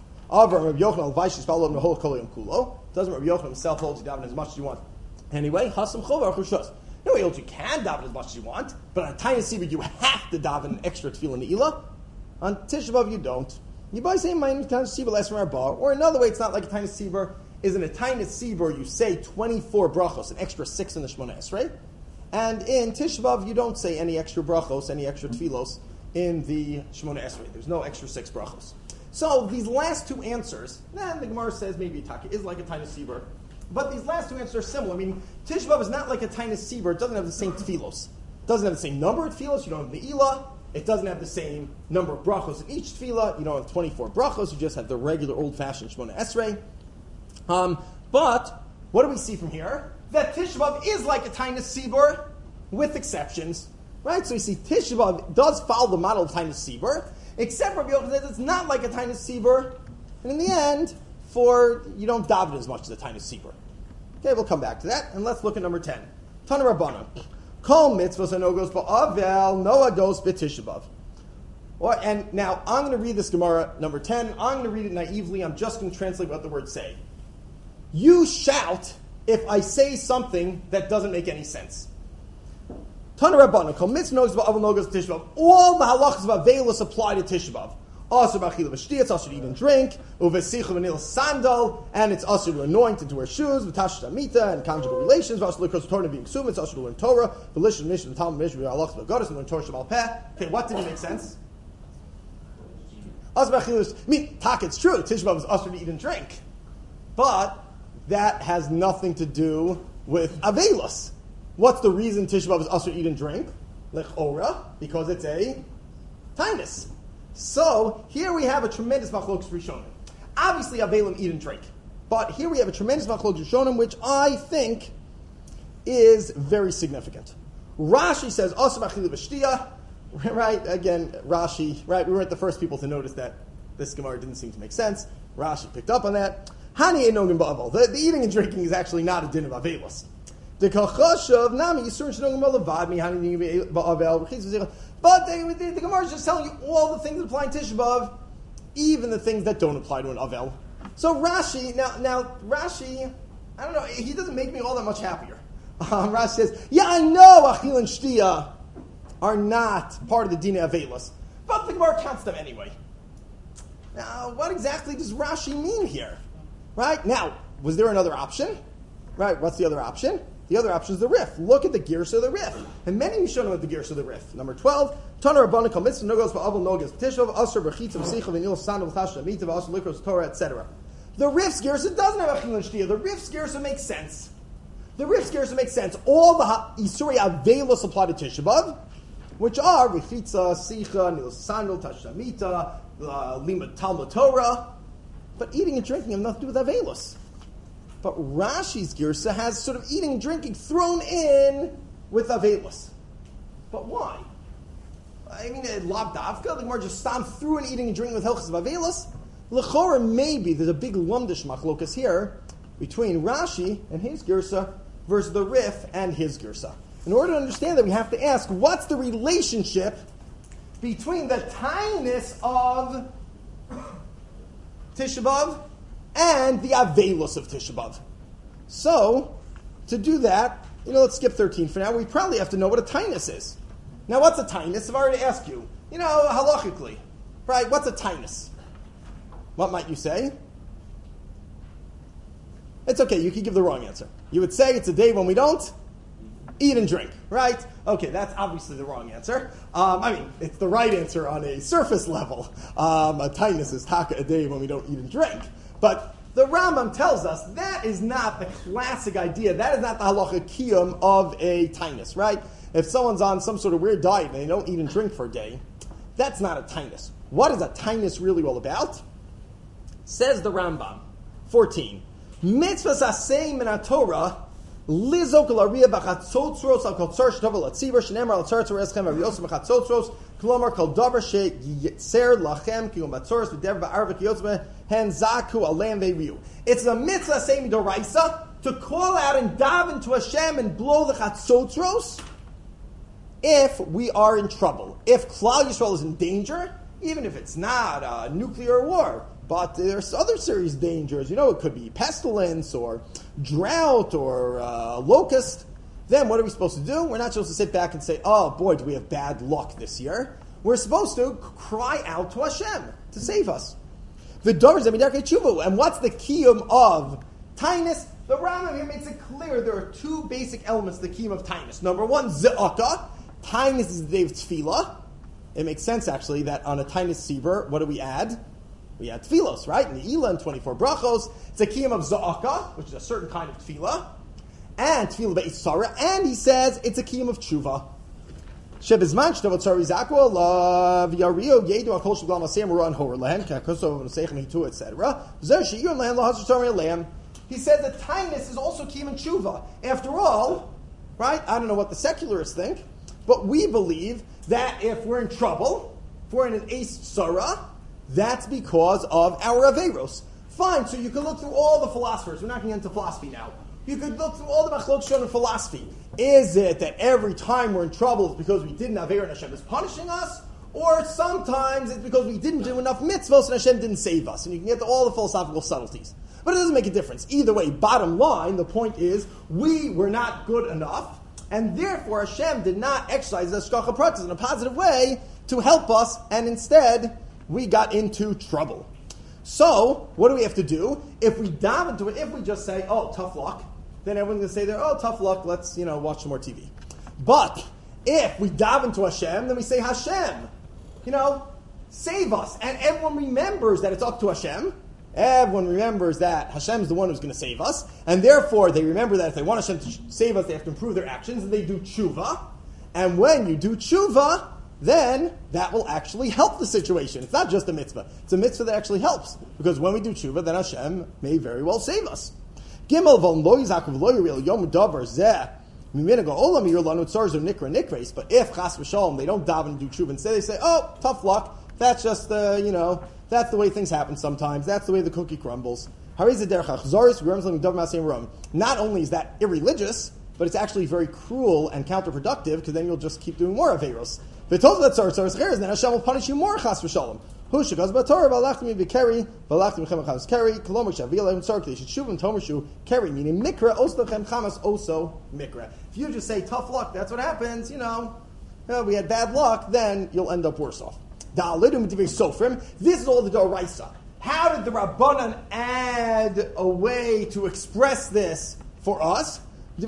Doesn't Rabbi Yochanan himself hold you daven as much as you want? Anyway, Hasam Chovar Chushas. No, he holds you can daven as much as you want, but on a Tainus Tzibur you have to daven an extra Tefillah Ne'ilah. On Tisha B'Av you don't. You buy saying my Tainus Tzibur less from our bar, or another way it's not like a Tainus Tzibur. Is in a Tainus Tzibur you say 24 brachos, an extra 6 in the Shemona Esrei, and in Tisha B'Av you don't say any extra brachos, any extra tefillos in the Shemona Esrei. There's no extra 6 brachos. So these last two answers, the Gemara says maybe Itaki is like a Tainus Tzibur, but these last two answers are similar. I mean, Tisha B'Av is not like a Tainus Tzibur. It doesn't have the same tefillos. It doesn't have the same number of tefillos. You don't have the Ne'ilah. It doesn't have the same number of brachos in each tefillah. You don't have 24 brachos. You just have the regular old-fashioned Shemona Esrei. But what do we see from here? That Tisha B'Av is like a Tainus Tzibur, with exceptions, right? So we see Tisha B'Av does follow the model of Tainus Tzibur, except for Rabbi Yochanan says it's not like a Tainus Tzibur, and in the end, you don't daven as much as a Tainus Tzibur. Okay, we'll come back to that, and let's look at number 10. Tana Rabbana. Kol mitzvahs no goes ba'avel, noah goes b'Tisha B'Av. And now, I'm going to read this Gemara, number 10. I'm going to read it naively. I'm just going to translate what the words say. You shout if I say something that doesn't make any sense. Tana Rabbana, kol mitzvah no goes ba'avel, no goes b'Tisha B'Av. All the halachas of Avelis apply to Tisha B'Av. Also b'achila v'shtia, it's also to eat and drink. Uvesicha v'nil sandal, and it's also to anoint and to wear shoes. V'tash tamita, and conjugal relations. V'asu l'kros Torah being ksum, it's also to learn Torah. V'lish v'nish v'tal v'nish v'alachas v'godas, and learn Torah Shabbat Peh. Okay, what didn't make sense? Also b'achila, it's true, Tisha B'Av is also to eat and drink. But that has nothing to do with Avelis. What's the reason Tisha B'Av is also to eat and drink? L'chora, because it's a Tainus. So, here we have a tremendous machlokas rishonim. Obviously, Avelim eat and drink. But here we have a tremendous machlokas rishonim, which I think is very significant. Rashi says, Asur b'achilu v'shtia. Right, again, Rashi, right, we weren't the first people to notice that this Gemara didn't seem to make sense. Rashi picked up on that. Hani ein nogin ba'avel. The eating and drinking is actually not a din of Avelis. The kachashav nami yisurin shenogin ba'levad mi hani nogin ba'avel. But the Gemara is just telling you all the things that apply in Tisha B'Av, even the things that don't apply to an Avel. So Rashi, now Rashi, I don't know, he doesn't make me all that much happier. Rashi says, yeah, I know Achil and Shtia are not part of the Dina Avelis, but the Gemara counts them anyway. Now, what exactly does Rashi mean here? Right? Now, was there another option? Right, what's the other option? The other option is the Rif. Look at the Girsa of the Rif. And many of you show know what the Girsa of the Rif. Number 12, Tana Rabbana kol mitzvah no goes for Abel Nogas Tishav Asur B'chitzav Sichav V'nil Sandal V'chashav Mitav Asur Likros Torah, etc. The Rif's Girsa doesn't have Achil and Shtia. The Rif's Girsa makes sense. All the Isuri Avelos apply to Tisha B'Av, which are Rechitza, Sicha, Nil Sandal, Tashamita, Limud Talmud Torah. But eating and drinking have nothing to do with Avelos. But Rashi's Girsa has sort of eating and drinking thrown in with Avelis. But why? I mean, Lav Davka, the Gemara just stomped through and eating and drinking with Hilchas of Avelis. L'chora, maybe there's a big lumdish machlokas here between Rashi and his Girsa versus the Rif and his Girsa. In order to understand that, we have to ask, what's the relationship between the tinus of Tisha B'Av and the Avelos of Tisha B'Av? So, to do that, let's skip 13 for now. We probably have to know what a tinus is. Now, what's a tinus? I've already asked you. Halachically, right? What's a tinus? What might you say? It's okay, you could give the wrong answer. You would say it's a day when we don't eat and drink, right? Okay, that's obviously the wrong answer. It's the right answer on a surface level. A tinus is taka, a day when we don't eat and drink. But the Rambam tells us that is not the classic idea. That is not the halacha kiyum of a tinus, right? If someone's on some sort of weird diet and they don't eat and drink for a day, that's not a tinus. What is a tinus really all about? Says the Rambam, 14. Mitzvahs asay min haTorah lizok l'ariya b'chatzotzros al kol tzar sh'tovel l'tziver sh'nemar al tzar tzor eschem aviyosem b'chatzotzros klomar kol davar she'yitzer lachem ki u'matzoros v'dever ba'arva ki yotzme hen zaku aleim ve'riu. It's a mitzvah asay midoraisa to call out and daven to Hashem and blow the chatzotzros if we are in trouble, if Klal Yisrael is in danger, even if it's not a nuclear war, but there's other serious dangers, it could be pestilence or drought or locust, then what are we supposed to do? We're not supposed to sit back and say, oh boy, do we have bad luck this year. We're supposed to cry out to Hashem to save us. And what's the kiyum of tainus? The Rambam here makes it clear there are two basic elements to the kiyum of tainus. Number one, ze'aka. Tainus is the day of tefillah. It makes sense, actually, that on a tainus sibur, what do we add? We add tefillos, right? In the Elah and 24 brachos, it's a kiyum of ze'aka, which is a certain kind of tefillah, and tefillah be'is sarah, and he says it's a kiyum of tshuva. Shebizman shtavot sari zakwa lav yario yedu akol sheblam asem ran hor lehen kakosov seichem hitu etc. Zer sheyun lehen lahasur sari lehem. He said that tainus is also kiyum and tshuva. After all, right? I don't know what the secularists think, but we believe that if we're in trouble, if we're in an eis sarah, that's because of our averos. Fine, so you can look through all the philosophers. We're not going to get into philosophy now. You could look through all the machlok shon in philosophy. Is it that every time we're in trouble it's because we didn't have and Hashem is punishing us? Or sometimes it's because we didn't do enough mitzvahs and Hashem didn't save us? And you can get to all the philosophical subtleties. But it doesn't make a difference. Either way, bottom line, the point is, we were not good enough, and therefore Hashem did not exercise the hashgacha pratis in a positive way to help us, and instead, we got into trouble. So, what do we have to do? If we dive into it, if we just say, oh, tough luck, then everyone's going to say there, oh, tough luck, let's, watch some more TV. But, if we dive into Hashem, then we say, Hashem, save us. And everyone remembers that it's up to Hashem. Everyone remembers that Hashem's the one who's going to save us. And therefore, they remember that if they want Hashem to save us, they have to improve their actions, and they do tshuva. And when you do tshuva, then that will actually help the situation. It's not just a mitzvah. It's a mitzvah that actually helps. Because when we do tshuva, then Hashem may very well save us. Gimel von lo yizakov lo yiril yom davar zeh mimina go olam yir lanu tzarz or nikra nikres. But if chas v'shalom they don't daven and do tshuva, instead they say, oh, tough luck. That's just that's the way things happen sometimes. That's the way the cookie crumbles. Not only is that irreligious, but it's actually very cruel and counterproductive, because then you'll just keep doing more averos. Then Hashem will punish you more, chas v'shalom. Also meaning mikra, also mikra. If you just say tough luck, that's what happens, we had bad luck, then you'll end up worse off. This is all the Doraisa. How did the Rabbanan add a way to express this for us? And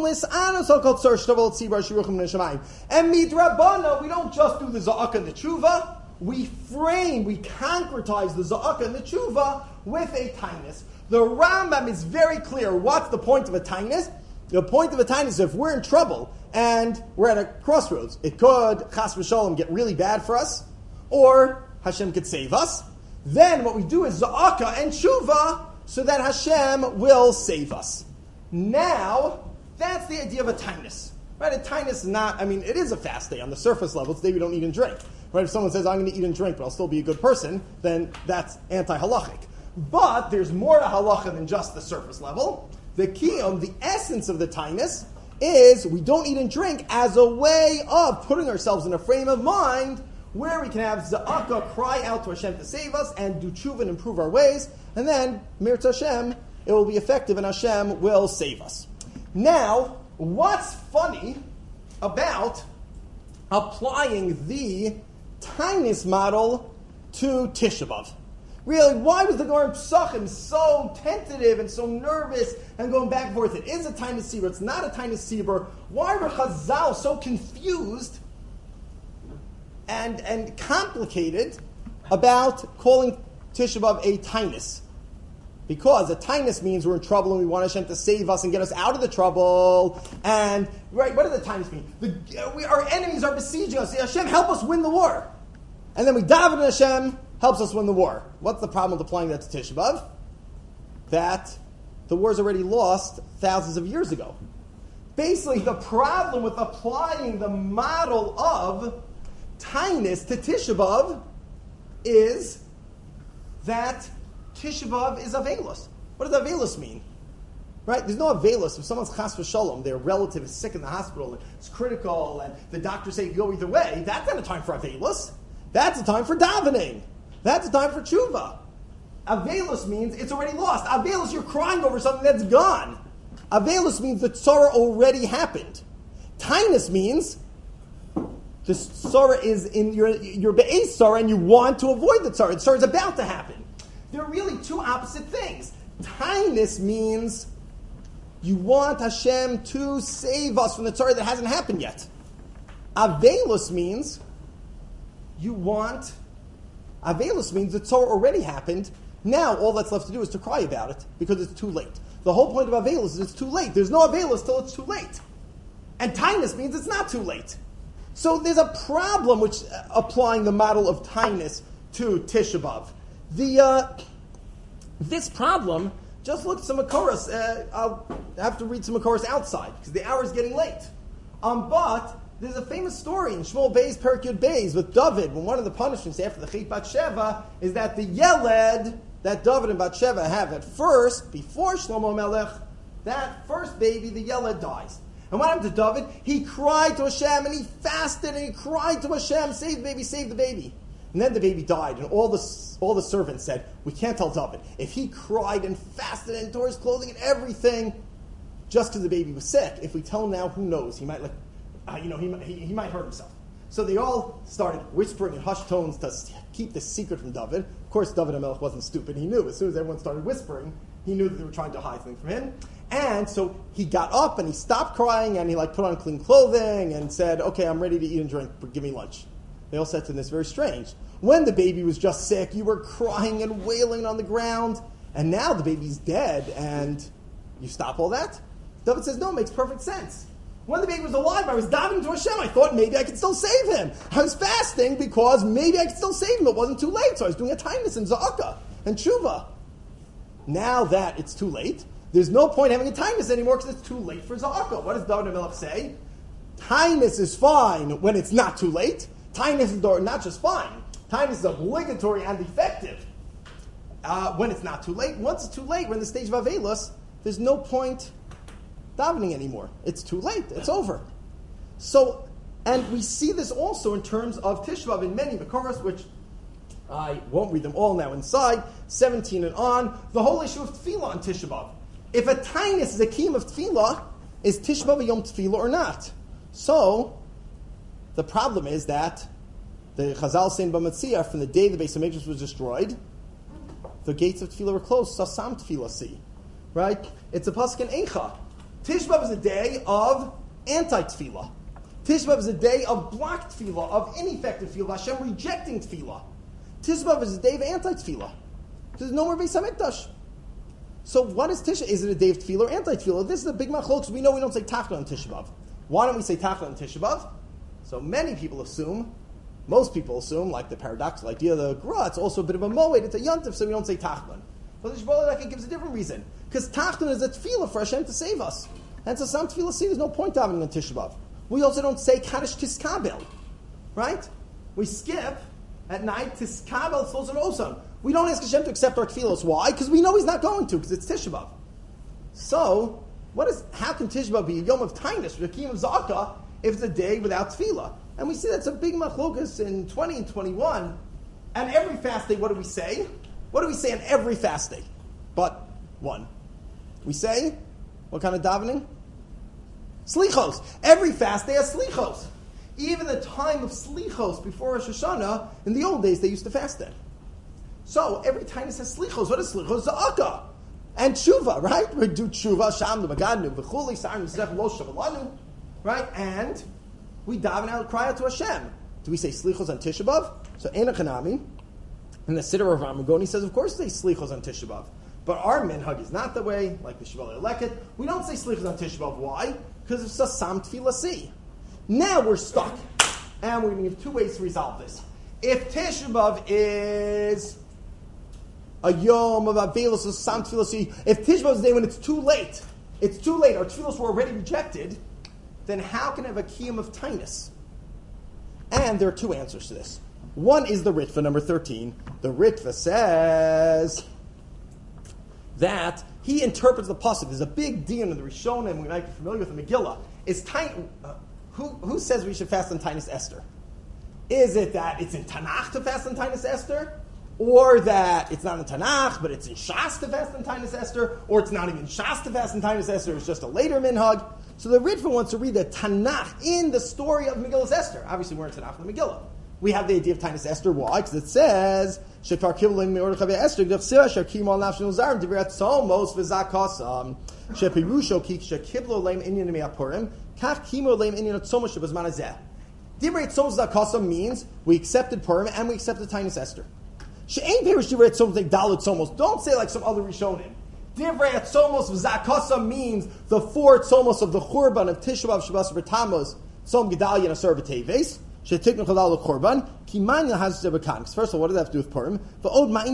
midrabbana, we don't just do the za'aka and the tshuva. We concretize the za'aka and the tshuva with a tainus. The Rambam is very clear. What's the point of a tainus? The point of a tainus is if we're in trouble and we're at a crossroads, it could, chas v'shalom, get really bad for us, or Hashem could save us. Then what we do is za'aka and tshuva so that Hashem will save us. Now, that's the idea of a tainus. Right? A tainus is not, it is a fast day on the surface level. Today we don't eat and drink. Right? If someone says, I'm going to eat and drink, but I'll still be a good person, then that's anti-halachic. But there's more to halacha than just the surface level. The kiyum, the essence of the tainus, is we don't eat and drink as a way of putting ourselves in a frame of mind where we can have za'aka, cry out to Hashem to save us, and do tshuva and improve our ways, and then, mirz Hashem, it will be effective and Hashem will save us. Now, what's funny about applying the tainus model to Tisha B'Av? Really, why was the Gemara in Pesachim so tentative and so nervous and going back and forth? It is a tainus sibur, it's not a tainus sibur. Why were Chazal so confused and complicated about calling Tisha B'Av a tainus? Because a tainus means we're in trouble and we want Hashem to save us and get us out of the trouble. And, right, what does the tainus mean? Our enemies are besieging us. Hashem, help us win the war. And then we daven and Hashem helps us win the war. What's the problem with applying that to Tisha B'Av? That the war's already lost thousands of years ago. Basically, the problem with applying the model of tainus to Tisha B'Av is that Tisha B'Av is Avelos. What does Avelos mean? Right? There's no avelus. If someone's chas v'shalom, their relative is sick in the hospital, and it's critical, and the doctors say go either way, that's not a time for avelus. That's a time for davening. That's a time for tshuva. Avelus means it's already lost. Avelus, you're crying over something that's gone. Avelus means the tzara already happened. Tainus means the tzara is in your be'ez tzara and you want to avoid the tzara. The tzara is about to happen. They're really two opposite things. Tainus means you want Hashem to save us from the tzara that hasn't happened yet. Avelus means the tzara already happened. Now all that's left to do is to cry about it because it's too late. The whole point of avelus is it's too late. There's no avelus till it's too late. And tainus means it's not too late. So there's a problem which applying the model of tainus to Tisha B'Av. This problem, just look at some Makoros. I'll have to read some Makoros outside because the hour is getting late. But there's a famous story in Shmuel Beis, Perek Yud Beis, with David, when one of the punishments after the Chet Batsheva is that the Yeled that David and Batsheva have at first, before Shlomo Melech, that first baby, the Yeled, dies. And what happened to David? He cried to Hashem, and he fasted, and he cried to Hashem, save the baby, save the baby. And then the baby died, and all the servants said, we can't tell David. If he cried and fasted and tore his clothing and everything, just because the baby was sick, if we tell him now, who knows? He might he might hurt himself. So they all started whispering in hushed tones to keep the secret from David. Of course, David HaMelech wasn't stupid. He knew. As soon as everyone started whispering, he knew that they were trying to hide something from him. And so he got up and he stopped crying and he put on clean clothing and said, okay, I'm ready to eat and drink, but give me lunch. They all said to him, this very strange. When the baby was just sick, you were crying and wailing on the ground, and now the baby's dead, and you stop all that? David says, no, it makes perfect sense. When the baby was alive, I was davening to Hashem. I thought maybe I could still save him. I was fasting because maybe I could still save him. It wasn't too late, so I was doing a tainus and za'aka and tshuva. Now that it's too late, there's no point having a tainus anymore because it's too late for za'aka. What does David HaMelech say? Tainus is fine when it's not too late. Tainus is not just fine. Tainus is obligatory and effective when it's not too late. Once it's too late, we're in the stage of avelus, there's no point davening anymore. It's too late. It's over. So, and we see this also in terms of Tisha B'Av in many Makoros, which I won't read them all now inside, 17 and on, the whole issue of Tefillah on Tisha B'Av. If a tainus is a kiyum of Tefillah, is Tisha B'Av a Yom Tefillah or not? So, the problem is that the Chazal saying B'Matziyah, from the day the Beis HaMikdash was destroyed, the gates of Tefillah were closed. Sasam Tefillah si. Right? It's a pasuk in Eicha. Tisha B'Av is a day of anti-tefillah. Tisha B'Av is a day of blocked tefillah, of ineffective tefillah, Hashem rejecting tefillah. Tisha B'Av is a day of anti-tefillah. There's no more Beis HaMikdash. So what is Tisha? Is it a day of tefillah or anti-tefillah? This is a big machlok. We know we don't say tachla on Tisha B'Av. Why don't we say tachla on Tisha B'Av? So many people assume, most people assume, like the paradoxical idea of the Gra, it's also a bit of a moed, it's a yontif, so we don't say tachlan. But the Shbalak gives a different reason. Because tachlan is a tefillah for Hashem to save us. And so some tefillah see there's no point davening on Tisha B'Av. We also don't say Kaddish Tiskabel. Right? We skip at night Tiskabel Tzolzon Osam. We don't ask Hashem to accept our tefillos. Why? Because we know He's not going to, because it's Tisha B'Av. So, how can Tisha B'Av be a Yom of Tainus, a Kiyum of Za'aka, if it's a day without tefillah? And we see that's a big machlokas in 20 and 21. And every fast day, what do we say? What do we say on every fast day? But one. We say, what kind of davening? Slichos. Every fast day has slichos. Even the time of slichos before Rosh Hashanah, in the old days, they used to fast then. So, every time it says slichos, what is slichos? Za'aka. And tshuva, right? We do tshuva, shamnu, magadnu, v'chuli, sa'arnu, zech, lo, shavalanu. Right? And we daven out, cry out to Hashem. Do we say slichos on Tisha B'Av? So, Eina Chanami, and the Siddur of Ramagoni says, of course, they say slichos on Tisha B'Av. But our minhag is not the way, like the Shivalei Leket. We don't say slichos on Tisha B'Av. Why? Because it's Sasam Tefillah Si. Now we're stuck. And we're going to give two ways to resolve this. If Tisha B'Av is a Yom of Avelus, Sasam Tefillah Si, if Tisha B'Av is the day when it's too late, our tefillos were already rejected, then how can I have a kiyum of tainus? And there are two answers to this. One is the Ritva, number 13. The Ritva says that he interprets the pasuk. There's a big deal in the Rishonim, we might be familiar with the Megillah. Who says we should fast on Tainus Esther? Is it that it's in Tanakh to fast on Tainus Esther? Or that it's not in Tanakh, but it's in Shas to fast on Tainus Esther? Or it's not even Shas to fast on Tainus Esther, it's just a later minhag? So the Ritva wants to read the Tanakh in the story of Megillah Esther. Obviously we're in Tanakh and the Megillah. We have the idea of Tainus Esther. Why? Because it says, Shekar Kivling Me'orchav Esther, Gdachsira, Shakim al Nafshin Uzarim, Divrat Somos, Vizakasam, Shepirusho, Kik, Shekiblo, Lame Indian Meapurim, Kach Kimo, Lame Indian Somosh, Bazmanazeh. Divrat Somos Zakasam means we accepted Purim and we accepted Tainus Esther. She'ain Perish Divrat Somos, like Dalit Somos. Don't say like some other Rishonim. Divrat Somos, Vizakasam means the 4 Somos of the Churban of Tisha B'Av, Shabbos, V'Tammuz, Som Gedalia, and Asar B'Teves. First of all, what does that have to do with Purim? The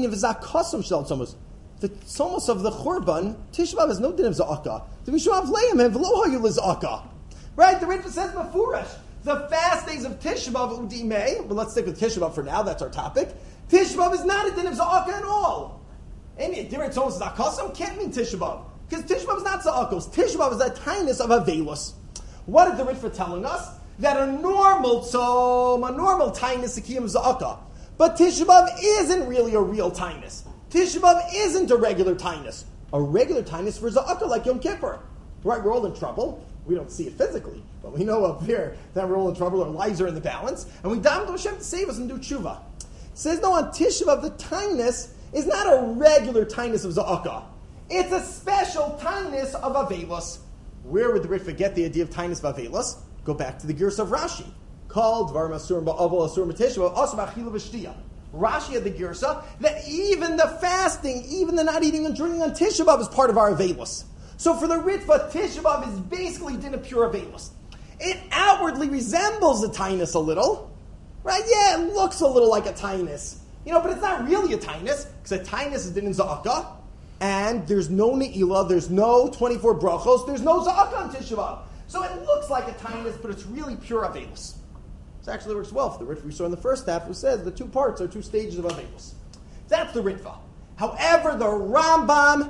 somos of the Churban, Tisha B'Av has no din of Za'aka. The Mishuav Leim and V'lo Hayu L'Za'aka. Right? The Ritva says Mefurash. The fast days of Tisha B'Av Udimei, but let's stick with Tisha B'Av for now, that's our topic. Tisha B'Av is not a din of Za'aka at all. Any different somos Za'akasam can't mean Tisha B'Av. Because Tisha B'Av is not Za'akos. Tisha B'Av is a tinus of Avelus. What is the Ritva telling us? That a normal tinus Akiyam Za'aka. But Tisha B'Av isn't really a real tinus. Tisha B'Av isn't a regular tinus. A regular tinus for Za'aka like Yom Kippur. Right, we're all in trouble. We don't see it physically, but we know up there that we're all in trouble, our lives are in the balance, and we daven to Hashem to save us and do tshuva. It says no, on Tisha B'Av, the tinus is not a regular tinus of Za'aka. It's a special tinus of Avelus. Where would the Ritva get the idea of tinus of Avelus? Go back to the Girsa of Rashi, called Dvarim Asur Ba'avel Asur M'Tisha Asur B'Achilu V'Shtiya. Rashi had the Girsa that even the fasting, even the not eating and drinking on Tisha B'Av is part of our Avelus. So for the Ritva, Tisha B'Av is basically din of pure Avelus. It outwardly resembles a tinus a little, right? Yeah, it looks a little like a tinus, but it's not really a tinus because a tinus is din in Za'aka, and there's no Ne'ilah, there's no 24 brachos, there's no Za'aka on Tisha B'Av. So it looks like a tinus, but it's really pure Avelus. This actually works well for the Ritva we saw in the first half, who says the 2 parts are 2 stages of Avelus. That's the Ritva. However, the Rambam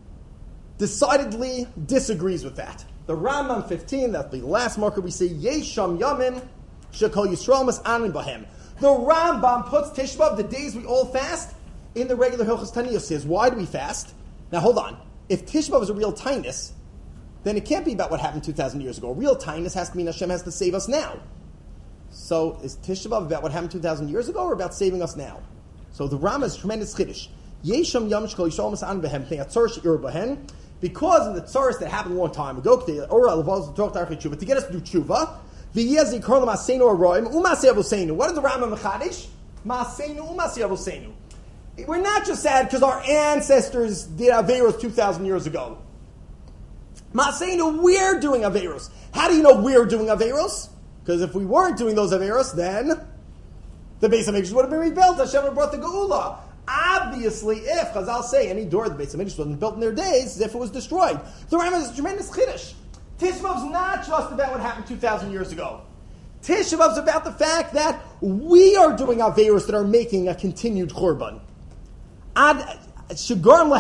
decidedly disagrees with that. The Rambam 15, that's the last marker we see, Yesham Yamin Shekol Yisrael Mas'anin Bahem. The Rambam puts Tisha B'Av, the days we all fast, in the regular Hilchos Taniyos. Says, why do we fast? Now hold on. If Tisha B'Av is a real tinus, then it can't be about what happened 2,000 years ago. Real tinus has to mean Hashem has to save us now. So is Tisha B'Av about what happened 2,000 years ago or about saving us now? So the Rama is tremendous chiddush. Yesham Yam Shkol Yishol Mas'an Behem Pnei Atzor She'ir Behen, because of the tzaros that happened a long time ago, to get us to do tshuva, what is the Rama Mechadish? We're not just sad because our ancestors did Averos 2,000 years ago. Ma'aseinu, we're doing Averos. How do you know we're doing Averos? Because if we weren't doing those Averos, then the Beis HaMikdash would have been rebuilt. Hashem would have brought the Geula. Obviously, if Chazal say any door of the Beis HaMikdash wasn't built in their days, as if it was destroyed. The Rambam is a tremendous chiddush. Tisha B'Av is not just about what happened 2,000 years ago. Tisha B'Av is about the fact that we are doing Averos that are making a continued Churban. It's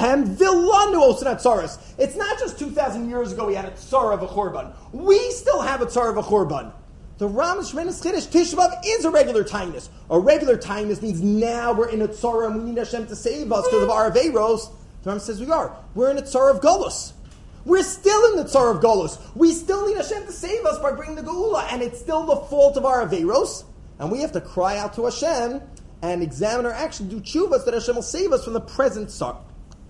not just 2,000 years ago we had a tzara of a Churban. We still have a tzara of a Churban. The Ram is tremendous chiddush. Tisha B'Av is a regular tinus. A regular tinus means now we're in a tzara and we need Hashem to save us because of our Averos. The Ram says we are. We're in a tzara of Golus. We're still in the tzara of Golus. We still need Hashem to save us by bringing the Geula, and it's still the fault of our Averos, and we have to cry out to Hashem and examine our action, do tshuvas that Hashem will save us from the present tzara.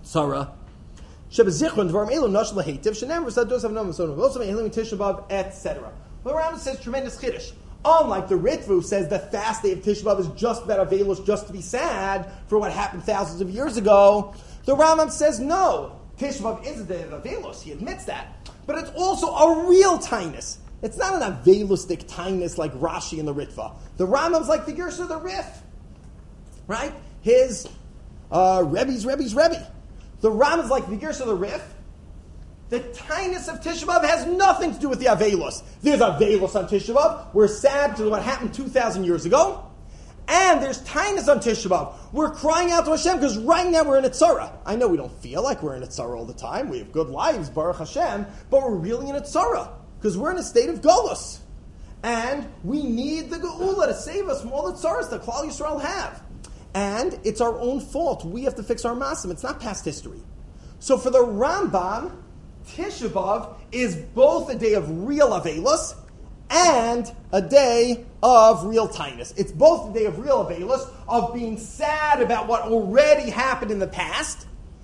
Etc. The Rambam says tremendous chiddush. Unlike the Ritva who says the fast day of Tisha B'Av is just about Avelos, just to be sad for what happened thousands of years ago, the Rambam says no. Tisha B'Av is a day of Avelos, he admits that. But it's also a real tinus. It's not an Avelistic tinus like Rashi and the Ritva. The Rambam's like the Gersa of the Rif. Right? His Rebbe's Rebbe. The Rambam's like the Gersa of the Rif. The tinus of Tisha B'Av has nothing to do with the Avelos. There's Avelos on Tisha B'Av. We're sad to what happened 2,000 years ago. And there's tinus on Tisha B'Av. We're crying out to Hashem because right now we're in a tzara. I know we don't feel like we're in a tzara all the time. We have good lives, Baruch Hashem, but we're really in a tzara because we're in a state of golus. And we need the geula to save us from all the tzaras that Klal Yisrael have. And it's our own fault. We have to fix our masim. It's not past history. So for the Rambam, Tisha B'Av is both a day of real Avelos and a day of real tinus. It's both a day of real Avelos, of being sad about what already happened in the past,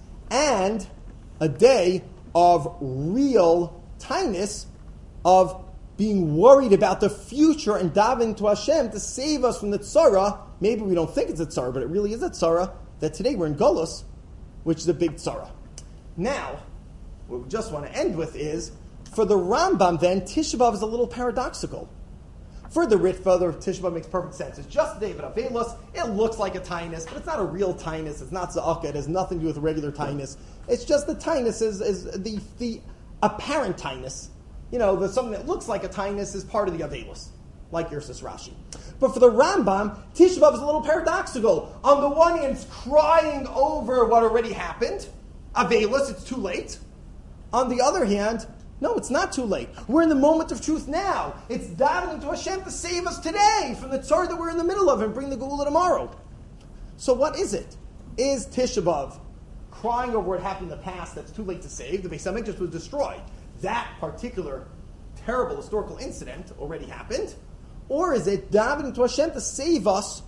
and a day of real tinus, of being worried about the future and davening to Hashem to save us from the tzara. Maybe we don't think it's a tzara, but it really is a tzara, that today we're in Golus, which is a big tzara. Now, what we just want to end with is, for the Rambam then, Tisha B'Av is a little paradoxical. For the Ritva, the Tisha B'Av makes perfect sense. It's just a day of Avelos. It looks like a tinus, but it's not a real tinus. It's not za'aka. It has nothing to do with regular tinus. It's just the tinus is the apparent tinus. You know, something that looks like a tinus is part of the Avelos, like Yersus Rashi. But for the Rambam, Tisha B'Av is a little paradoxical. On the one hand, it's crying over what already happened. Avelos, it's too late. On the other hand, no, it's not too late. We're in the moment of truth now. It's davening to Hashem to save us today from the tzar that we're in the middle of and bring the geula tomorrow. So what is it? Is Tisha B'Av crying over what happened in the past that's too late to save? The Beis HaMikdash was destroyed. That particular terrible historical incident already happened. Or is it davening to Hashem to save us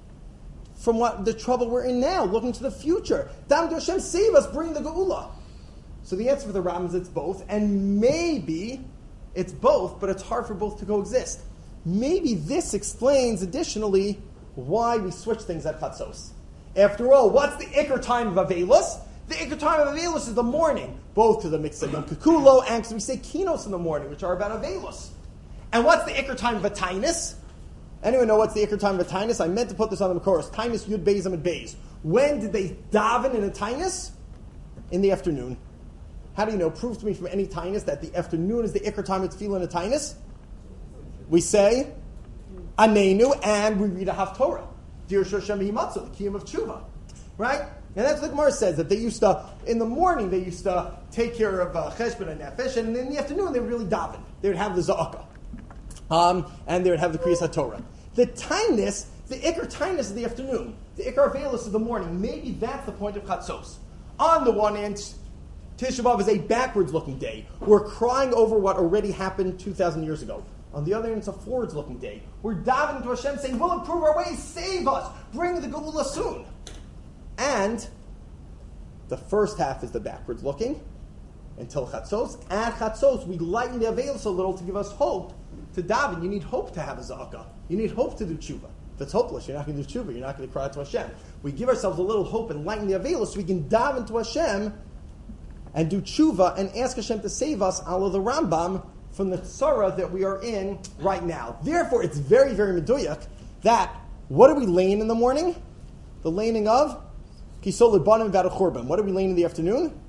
from what the trouble we're in now, looking to the future? Davening to Hashem, save us, bring the geula. So the answer for the Rambam is it's both, and maybe it's both, but it's hard for both to coexist. Maybe this explains, additionally, why we switch things at Chatzos. After all, what's the Iker time of Avelos? The Iker time of Avelos is the morning, both to the Mitzvah Yom Kikulo and because we say Kinos in the morning, which are about Avelos. And what's the Iker time of a Tainus? Anyone know what's the Iker time of a Tainus? I meant to put this on the Makoros. Tainus Yud Beis Amid Beis. When did they daven in a Tainus? In the afternoon. How do you know? Prove to me from any Tainus that the afternoon is the Iker time of Tefillah in a Tainus. We say Anenu and we read a Haftorah. Dir Shoshem Himatzu, the Kiyum of Tshuva. Right? And that's what the Gemara says, that they used to, in the morning, they used to take care of Cheshbon and Nefesh, and in the afternoon they would really daven. They would have the Za'aka. And they would have the Kriyas HaTorah. The Tainus, the Iker Tainus is the afternoon. The Iker Avelos is the morning. Maybe that's the point of Chatzos. On the one hand, Tisha B'Av is a backwards-looking day. We're crying over what already happened 2,000 years ago. On the other hand, it's a forwards-looking day. We're davening to Hashem saying, we'll improve our ways, save us, bring the Geula soon. And the first half is the backwards-looking until Chatzos. At Chatzos, we lighten the Avelos a little to give us hope to daven. You need hope to have a Za'aka. You need hope to do tshuva. If it's hopeless, you're not going to do tshuva. You're not going to cry to Hashem. We give ourselves a little hope and lighten the Avelos so we can daven to Hashem and do tshuva and ask Hashem to save us, ala the Rambam, from the tzara that we are in right now. Therefore, it's very, very meduyak that, what are we laying in the morning? The laning of Kisol Lebanim about a Churban. What are we laying in the afternoon?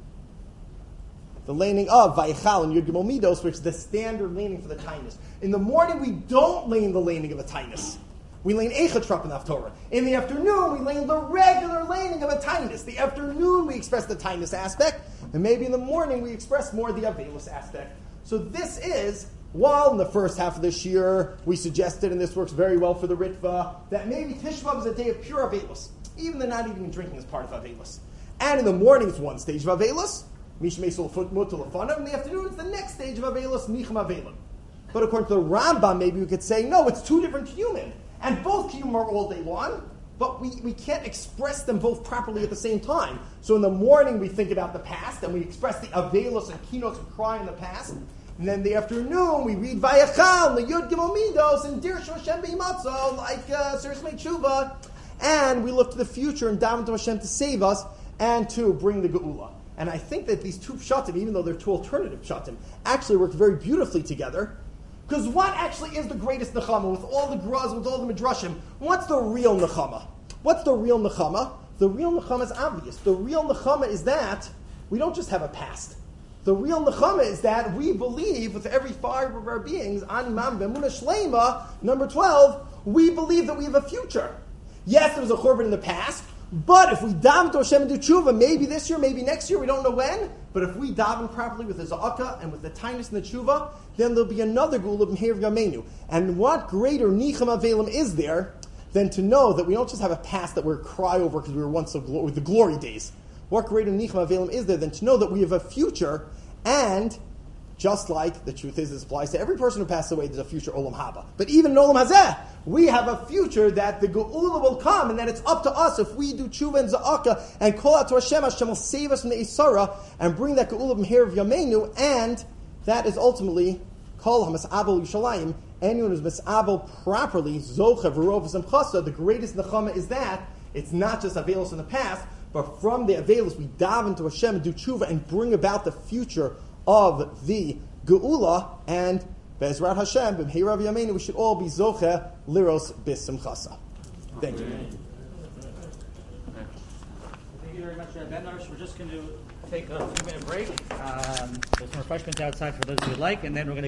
The laning of Vayichal and Yud Gimel Midos, which is the standard laning for the Tainus. In the morning, we don't lane the laning of a Tainus. We lane Echatrap in the Haftorah. In the afternoon, we lane the regular laning of a Tainus. The afternoon, we express the Tainus aspect, and maybe in the morning, we express more the Avelos aspect. So this is, while in the first half of this year, we suggested, and this works very well for the Ritva, that maybe Tisha B'Av is a day of pure Avelos. Even the not eating and drinking is part of Avelos. And in the morning, it's one stage of Avelos, Mishmei Mutul Lefanav. In the afternoon, it's the next stage of Avelos, Nichem Avelim. But according to the Rambam, maybe we could say, no, it's two different kiyumin. And both kiyum are all day long, but we can't express them both properly at the same time. So in the morning, we think about the past, and we express the Avelos and Kinos and cry in the past. And then in the afternoon, we read Vayachal, the Yud Gimel Midos, and Dir Shoshem B'Yimatzo, like Seres Mei Tshuva. And we look to the future and daven to Hashem to save us and to bring the Geula. And I think that these two pshatim, even though they're two alternative pshatim, actually work very beautifully together. Because what actually is the greatest nechama, with all the graz, with all the midrashim? What's the real nechama? What's the real nechama? The real nechama is obvious. The real nechama is that we don't just have a past. The real nechama is that we believe with every fiber of our beings, animam v'emunah shleima, number 12, we believe that we have a future. Yes, there was a Churban in the past, but if we daven to Hashem and do tshuva, maybe this year, maybe next year, we don't know when, but if we daven properly with the za'aka and with the tightness and the tshuva, then there'll be another Geula b'meir v'yameinu. And what greater nicham avelim is there than to know that we don't just have a past that we're cry over because we were once so with the glory days. What greater nicham avelim is there than to know that we have a future, and just like the truth is, this applies to every person who passes away, there's a future olam haba. But even in olam hazeh, we have a future that the geula will come, and that it's up to us if we do tshuva and za'aka and call out to Hashem. Hashem will save us from the Isara and bring that geula b'meir v'yameinu, and that is ultimately kol hamas'abel Yushalayim. Anyone who's mis'abel properly, zocha v'rov v'simchasa, the greatest nechama is that it's not just avelos in the past, but from the avelos we daven to Hashem and do tshuva and bring about the future of the geula, and Be'ezrat Hashem, b'mheira v'yameinu, we should all be zoche liros b'simchasa. Thank you. Thank you very much, Ben Arsh. We're just going to take a 2-minute break. There's some refreshments outside for those who would like, and then we're going to